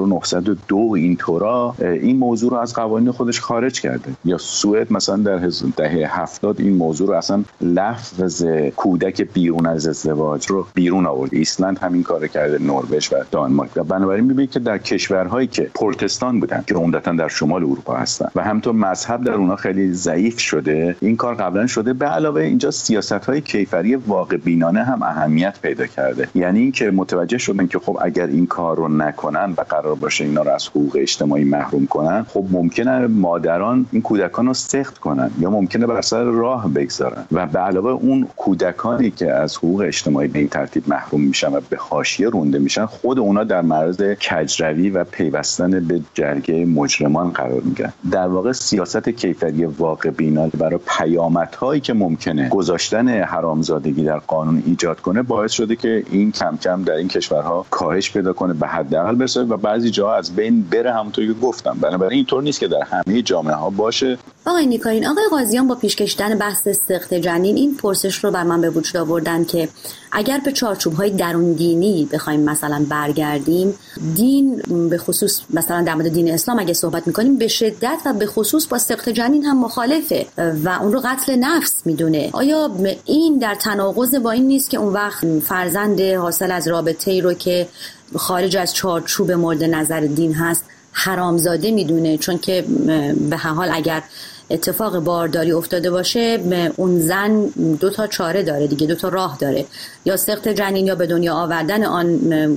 1902 اینطورا این موضوع رو از قوانین خودش خارج کرده، یا سوئد مثلا در دهه 70 این موضوع رو اصلا لفظ کودک بیرون از ازدواج رو بیرون آورد. ایسلند همین کارو کرده، نروژ و دانمارک. و بنابراین می‌بینید که در کشورهایی که پروتستان بودن که عمدتاً در شمال اروپا هستن و همینطور مذهب در اونها خیلی ضعیف شده، این کار قبلا شده. به علاوه اینجا سیاست‌های کیفری واقع بینانه هم اهمیت پیدا کرده، یعنی اینکه متوجه شدن که خب اگر این کار رو نکنن و قرار باشه اینا رو از حقوق اجتماعی محروم کنن، خب ممکنه مادران این کودکان رو سخت کنن یا ممکنه بر سر راه بگذارن و به علاوه اون کودکانی که از حقوق اجتماعی به این ترتیب محروم میشن و به حاشیه رونده میشن، خود اونا در معرض کجروی و پیوستن به جرگه مجرمان قرار میگیرن. در واقع سیاست کیفری واقع بینانه برای پیامدهایی که ممکنه گذاشتن حرامزادگی در قانون ایجاد کنه باعث شده که این کم کم در این کشورها کاهش پیدا کنه، به حداقل برسه و بعضی جاها از بین بره، همونطوری که گفتم. بنابراین اینطور نیست که در همه جامعه ها باشه. آقای نیکاین، آقای قاضیان با پیش کشیدن بحث سقط جنین این پرسش رو بر من به وجود آوردن که اگر به چارچوب‌های درون دینی بخوایم مثلا برگردیم، دین به خصوص مثلا در مورد دین اسلام اگه صحبت می‌کنیم به شدت و به خصوص با سقط جنین هم مخالفه و اون رو قتل نفس میدونه. آیا این در تناقض با این نیست که اون وقت فرزند حاصل از رابطه‌ای رو که خارج از چارچوب مورد نظر دین هست حرامزاده میدونه؟ چون که به هر حال اگر اتفاق بارداری افتاده باشه اون زن 2 چاره داره دیگه، 2 راه داره، یا سقط جنین یا به دنیا آوردن آن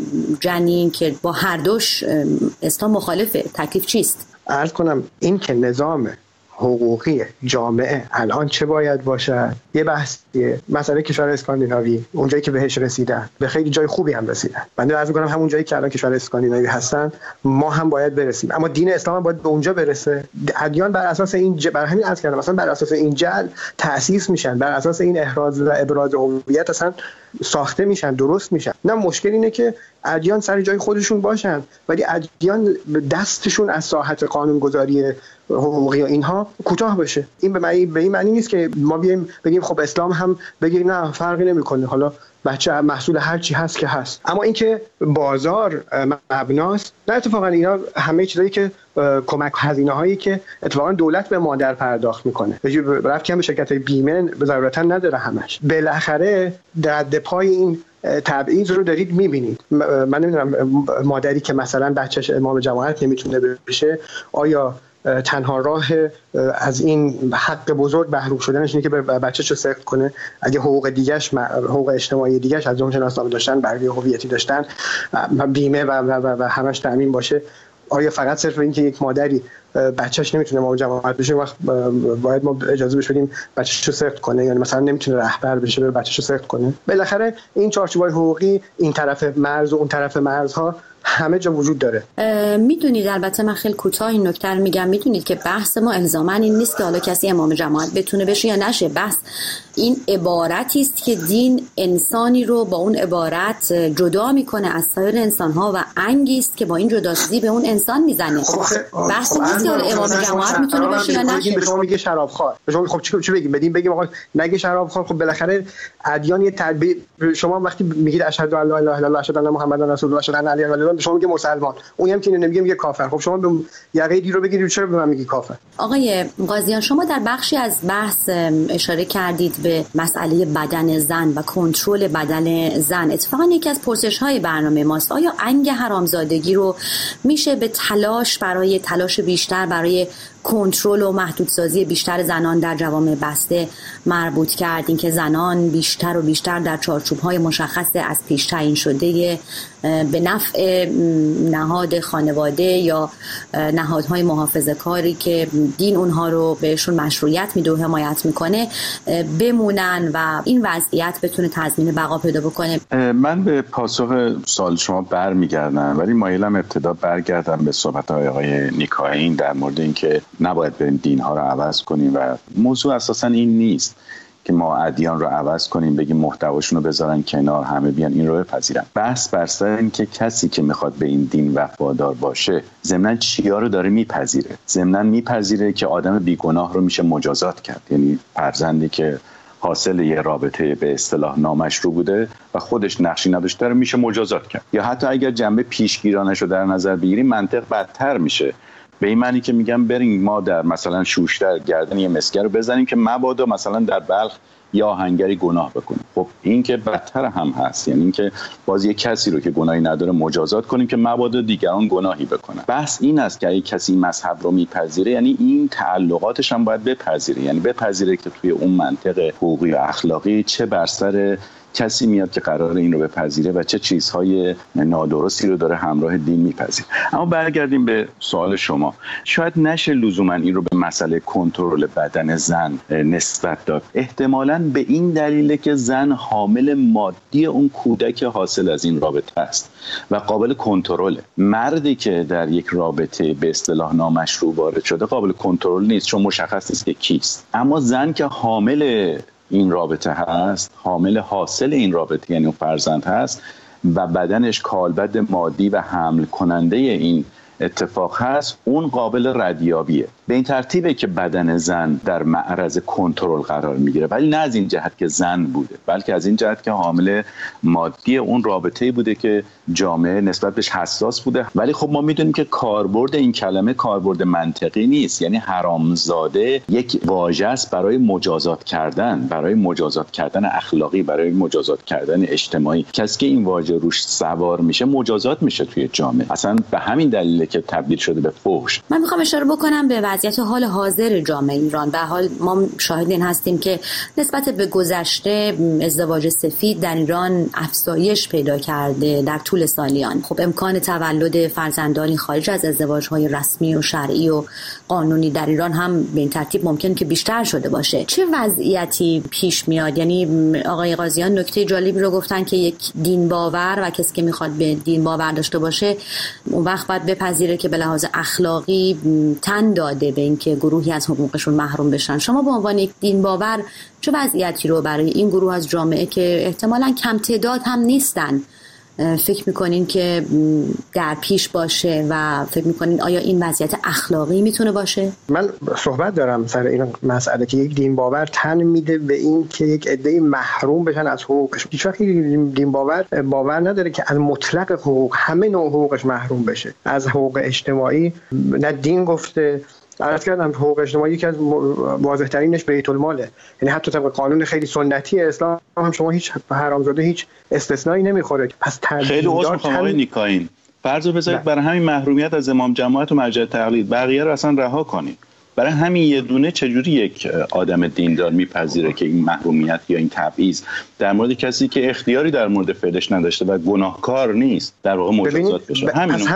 جنین که با هر دوش اسلام مخالفه. تکلیف چیست؟ عرض کنم این که نظام حقوقی جامعه الان چه باید باشه یه بحثیه. مثلا کشور اسکاندیناوی اونجایی که بهش رسیدن به خیلی جای خوبی هم رسیدن. بنده عرض می‌کنم همون جایی که الان کشور اسکاندیناوی هستن ما هم باید برسیم، اما دین اسلام هم باید به اونجا برسه. ادیان بر اساس این بر همین عرض کردم مثلا بر اساس این جعل تأسیس میشن، بر اساس این احراز و ابراز هویت اصلا ساخته میشن، درست میشن. نه مشکل اینه که ادیان سر جای خودشون باشن ولی ادیان دستشون از ساحت قانونگذاری حقوقی و اینها کوتاه بشه. این به این معنی نیست که ما بیایم بگیم خب اسلام هم بگیم نه فرقی نمیکنه، حالا بچه محصول هر چی هست که هست. اما اینکه بازار مبناست، نه اتفاقا اینا همه چیزایی که کمک هزینه هایی که اتفاقا دولت به مادر پرداخت میکنه، رفتی هم به شرکت های بیمه ضرورتا نداره همش. بالاخره رد پای این تبعیض رو دارید میبینید. من نمیدونم مادری که مثلا بچهش امام جماعت نمیتونه بشه، آیا تنها راه از این حق بزرگ محروم شدنش اینه که بچه‌ش رو سقط کنه؟ اگه حقوق اجتماعی دیگه‌اش از جمله شناسنامه داشتن، برگه هویتی داشتن، بیمه و همش تامین باشه، آیا فقط صرف این که یک مادری بچه‌ش نمیتونه امام جماعت بشه وقت باید ما اجازه بهش بدیم بچه‌ش رو سقط کنه؟ یعنی مثلا نمیتونه رهبر بشه بره بچه‌ش رو سقط کنه؟ بالاخره این چارچوب‌های حقوقی این طرف مرز و اون طرف مرزها همه جا وجود داره. میدونید البته من خیلی کوتاه این نکته رو میگم، میدونید که بحث ما الزاما این نیست که حالا کسی امام جماعت بتونه بشه یا نشه. بحث این عبارتی است که دین انسانی رو با اون عبارت جدا میکنه از سایر انسان‌ها و انگی است که با این جداسازی به اون انسان میزنه. بحث نیست که امام جماعت میتونه بشه یا نشه. شما میگه شرابخوار، شما خب چی بگیم؟ بگیم آقا نگه شرابخوار. خب بالاخره ادیان یه شما وقتی میگید اشهد ان لا اله الا الله اشهد ان محمد رسول الله اشهد ان علی ولی الله، شما میگه مسلمان، اون هم که نمیگه میگه کافر. خب شما به یقه دی رو بگیرید، چرا به من میگی کافر؟ آقای قاضیان، شما در بخشی از بحث اشاره کردید به مسئله بدن زن و کنترل بدن زن. اتفاقا یکی از پرسش‌های برنامه ماست آیا انگ حرامزادگی رو میشه به تلاش بیشتر برای کنترل و محدودسازی بیشتر زنان در جوامع بسته مربوط کرد؟ این که زنان بیشتر و بیشتر در چارچوب‌های مشخص از پیش تعیین شده به نفع نهاد خانواده یا نهادهای محافظه‌کاری که دین اونها رو بهشون مشروعیت میده و حمایت میکنه بمونن و این وضعیت بتونه تضمین بقا پیدا بکنه. من به پاسخ سوال شما برمیگردم، ولی مایلم ابتدا برگردم به صحبت‌های آقای نیکاین در مورد اینکه نباید بریم دین‌ها رو عوض کنیم و موضوع اساساً این نیست که ما ادیان رو عوض کنیم بگیم محتواشون رو بذارن کنار همه بیان این رو بپذیرن. بحث بر سر این که کسی که میخواد به این دین وفادار باشه ضمناً چیا رو داره میپذیره. ضمناً میپذیره که آدم بیگناه رو میشه مجازات کرد، یعنی فرزندی که حاصل یه رابطه به اصطلاح نامشروع بوده و خودش نقشی نداشته رو میشه مجازات کرد. یا حتی اگر جنبه پیشگیرانش رو در نظر بگیریم منطق بدتر میشه، به این معنی که میگم بریم ما در مثلا شوشتر گردن یه مسگر رو بزنیم که مبادا مثلا در بلخ یا آهنگری گناه بکنه. خب این که بدتر هم هست، یعنی این که باز یه کسی رو که گناهی نداره مجازات کنیم که مبادا دیگران گناهی بکنن. بحث این است که اگه کسی مذهب رو میپذیره یعنی این تعلقاتش هم باید بپذیره، یعنی بپذیره که توی اون منطق حقوقی و اخلاقی چه بر سر کسی میاد که قرار این رو بپذیره و چه چیزهای نادرستی رو داره همراه دین میپذیره. اما برگردیم به سوال شما. شاید نشه لزوما این رو به مسئله کنترل بدن زن نسبت داد. احتمالاً به این دلیله که زن حامل مادی اون کودک حاصل از این رابطه است و قابل کنترله. مردی که در یک رابطه به اصطلاح نامشروع وارد شده قابل کنترل نیست، چون مشخص نیست که کیست. اما زن که حامل این رابطه هست، حامل حاصل این رابطه یعنی اون فرزند هست و بدنش کالبد مادی و حمل کننده این اتفاق هست، اون قابل ردیابیه. به این ترتیبه که بدن زن در معرض کنترل قرار میگیره، ولی نه از این جهت که زن بوده، بلکه از این جهت که حامل مادی اون رابطه‌ای بوده که جامعه نسبت بهش حساس بوده. ولی خب ما میدونیم که کاربرد این کلمه کاربرد منطقی نیست، یعنی حرامزاده یک واژه است برای مجازات کردن، برای مجازات کردن اخلاقی، برای مجازات کردن اجتماعی. کسی که این واژه روش سوار میشه مجازات میشه توی جامعه. اصلا به همین دلیله که تبدیل شده به فحش. من میخوام اشاره بکنم به وضعیت حال حاضر جامعه ایران. به حال ما شاهد این هستیم که نسبت به گذشته ازدواج سفید در ایران افزایش پیدا کرده در طول سالیان. خب امکان تولد فرزندانی خارج از ازدواج‌های رسمی و شرعی و قانونی در ایران هم به این ترتیب ممکن که بیشتر شده باشه. چه وضعیتی پیش میاد؟ یعنی آقای قاضیان نکته جالبی رو گفتن که یک دین باور و کسی که میخواد به دین باور داشته باشه اون وقت باید بپذیره که به لحاظ اخلاقی تن داده به اینکه گروهی از حقوقشون محروم بشن. شما به عنوان یک دین باور چه وضعیتی رو برای این گروه از جامعه که احتمالاً کم تعداد هم نیستن فکر میکنین که در پیش باشه و فکر میکنین آیا این وضعیت اخلاقی میتونه باشه؟ من صحبت دارم سر این مسئله که یک دین باور تن میده به این که یک عده محروم بشن از حقوقش. هیچ وقت دین باور نداره که از مطلق حقوق، همه نوع حقوقش محروم بشه. از حقوق اجتماعی نه دین گفته. عرض کردم حقوق اجتماعی یکی از واضح‌ترینش بیت الماله، یعنی حتی طبق قانون خیلی سنتی اسلام هم شما هیچ حرامزاده هیچ استثنایی نمیخوره. پس خیلی عذر می‌خوام آقای نیکاین، فرض رو بذارید برای همین محرومیت از امام جماعت و مرجع تقلید بقیه رو اصلا رها کنید. برای همین یه دونه چجوری یک آدم دیندار میپذیره که این محرومیت یا این تبعیض در مورد کسی که اختیاری در مورد فعلش نداشته و گناهکار نیست در واقع مجازات بشه؟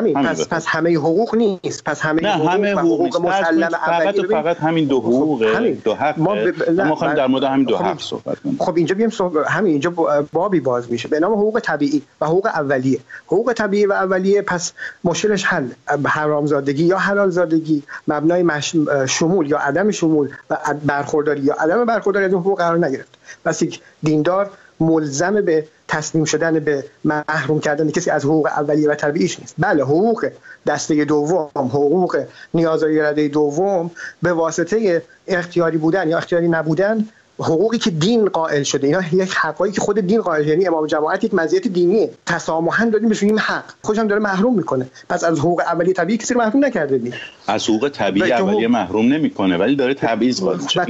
پس همه حقوق نیست. پس همه حقوق مسلم اولی فقط همین دو حقوق، دو حق. ما می‌خوایم در مورد همین دو حق صحبت کنیم. خب اینجا اینجا بابی باز میشه به نام حقوق طبیعی و حقوق اولیه. حقوق طبیعی و اولیه پس مشکلش حل. حرامزادگی یا حلالزادگی مبنای شمول یا عدم شمول و برخورداری یا عدم برخورداری از اون حقوق قرار نگرفت. پس یک دیندار ملزم به تسلیم شدن به محروم کردن کسی از حقوق اولیه و طبیعیش نیست. بله حقوق دسته دوم، حقوق نیازهای رده دوم به واسطه اختیاری بودن یا اختیاری نبودن، حقوقی که دین قائل شده، اینا یک حقایی که خود دین قائل، یعنی امام جماعت یک مزیت دینیه، تسامحاً داریم بهش میگیم حق، خودش هم داره محروم میکنه. پس از حقوق اولیه طبیعی کسی رو محروم نکرده دید. از حقوق طبیعی اولیه محروم نمیکنه ولی داره تبعیض میشه.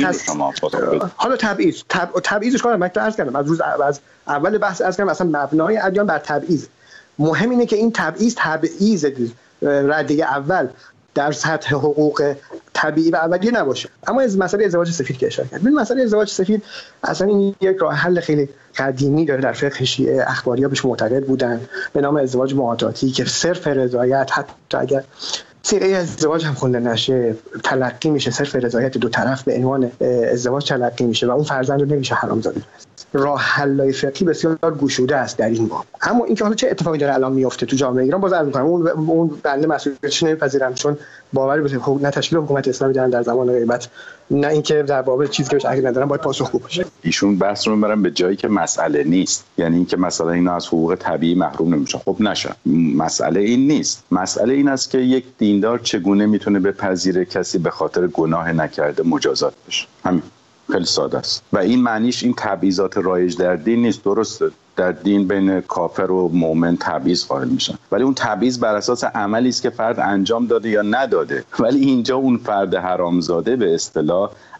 حالا تبعیضش کنم من عرض کردم از اول بحث عرض کردم اصلا مبنای ادیان بر تبعیض. مهم اینه که این تبعیض رده اول در سطح حقوق طبیعی و اولیه نباشه. اما از مسئله ازدواج سفید که اشاره کردم، مسئله ازدواج سفید اصلا این یک راه حل خیلی قدیمی داره. در فقه شیعه اخباری‌ها بهش معتقد بودن به نام ازدواج معاداتی که صرف رضایت، حتی اگر صیغه ازدواج هم خونده نشه، تلقی میشه، صرف رضایت دو طرف به عنوان ازدواج تلقی میشه و اون فرزند رو نمیشه حرامزاده دونست. راه حل‌های فقهی بسیار گشوده است در این باب. اما اینکه حالا چه اتفاقی داره الان میفته تو جامعه ایران باز عرض می‌کنم اون بنده مسئولیتش نمیپذیرم، چون باور به نه تشکیل حکومت اسلامی دارن در زمان غیبت، نه اینکه در باب چیزی که بهش عقیده ندارن باید پاسخگو باشه. ایشون بحث رو میبرن به جایی که مسئله نیست، یعنی اینکه مثلا اینا از حقوق طبیعی محروم نمیشن. خب نشه، مسئله این نیست. مسئله این است که یک دیندار چگونه میتونه بپذیره کسی به خاطر گناه نکرده مجازات بشه. همین خیلی ساده است و این معنیش این تبعیضات رایج در دین نیست. درسته در دین بین کافر و مؤمن تبعیض قائل میشن، ولی اون تبعیض بر اساس عملی است که فرد انجام داده یا نداده. ولی اینجا اون فرد حرامزاده به اصطلاح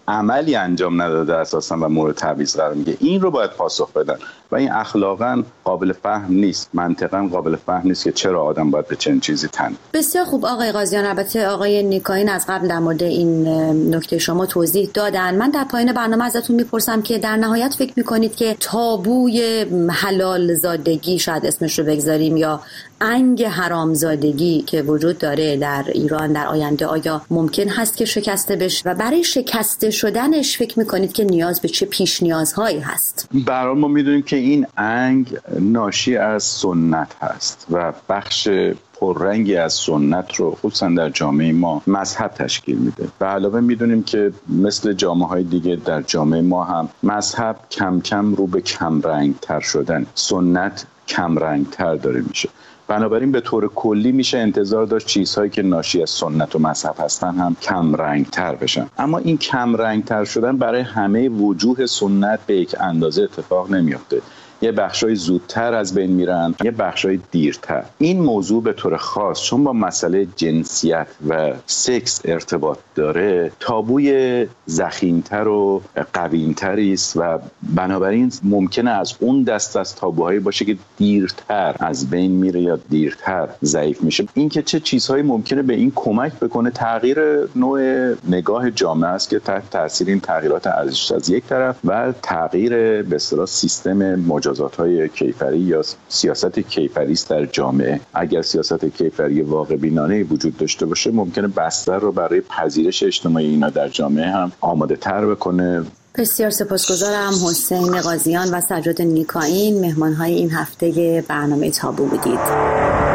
عملی انجام نداده اساسا و مورد تعویض قرار میگه. این رو باید پاسخ بدن و این اخلاقا قابل فهم نیست، منطقا قابل فهم نیست که چرا آدم باید به چنین چیزی تن. بسیار خوب آقای قاضیان. البته آقای نیکاین از قبل در مورد این نکته شما توضیح دادن. من در پایان برنامه ازتون میپرسم که در نهایت فکر میکنید که تابوی حلال زادگی شاید اسمش رو بگذاریم یا انگ حرامزادگی که وجود داره در ایران در آینده آیا ممکن هست که شکسته بشه و برای شکسته شدنش فکر میکنید که نیاز به چه پیش نیازهایی هست؟ برای ما میدونیم که این انگ ناشی از سنت هست و بخش پررنگی از سنت رو خصوصا در جامعه ما مذهب تشکیل میده. به علاوه میدونیم که مثل جامعه‌های دیگه در جامعه ما هم مذهب کم کم رو به کم رنگ تر شدن، سنت کم رنگ تر داره میشه. بنابراین به طور کلی میشه انتظار داشت چیزهایی که ناشی از سنت و مذهب هستن هم کم رنگ تر بشن. اما این کم رنگ تر شدن برای همه وجوه سنت به یک اندازه اتفاق نمیفته. یه بخشای زودتر از بین میرن، یه بخشای دیرتر. این موضوع به طور خاص چون با مسئله جنسیت و سکس ارتباط داره، تابوی ضخیم‌تر و قوی‌تری است و بنابراین ممکنه از اون دست از تابوهایی باشه که دیرتر از بین میره یا دیرتر ضعیف میشه. این که چه چیزهایی ممکنه به این کمک بکنه، تغییر نوع نگاه جامعه است که تحت تاثیر این تغییرات ارزش از یک طرف و تغییر به اصطلاح سیستم مجازات‌های کیفری یا سیاست کیفریست در جامعه. اگر سیاست کیفری واقع بینانه وجود داشته باشه ممکنه بستر رو برای پذیرش اجتماعی اینا در جامعه هم آماده تر بکنه. بسیار سپاسگزارم. حسین قاضیان و سجاد نیکاین مهمان‌های این هفته برنامه تابو بودید.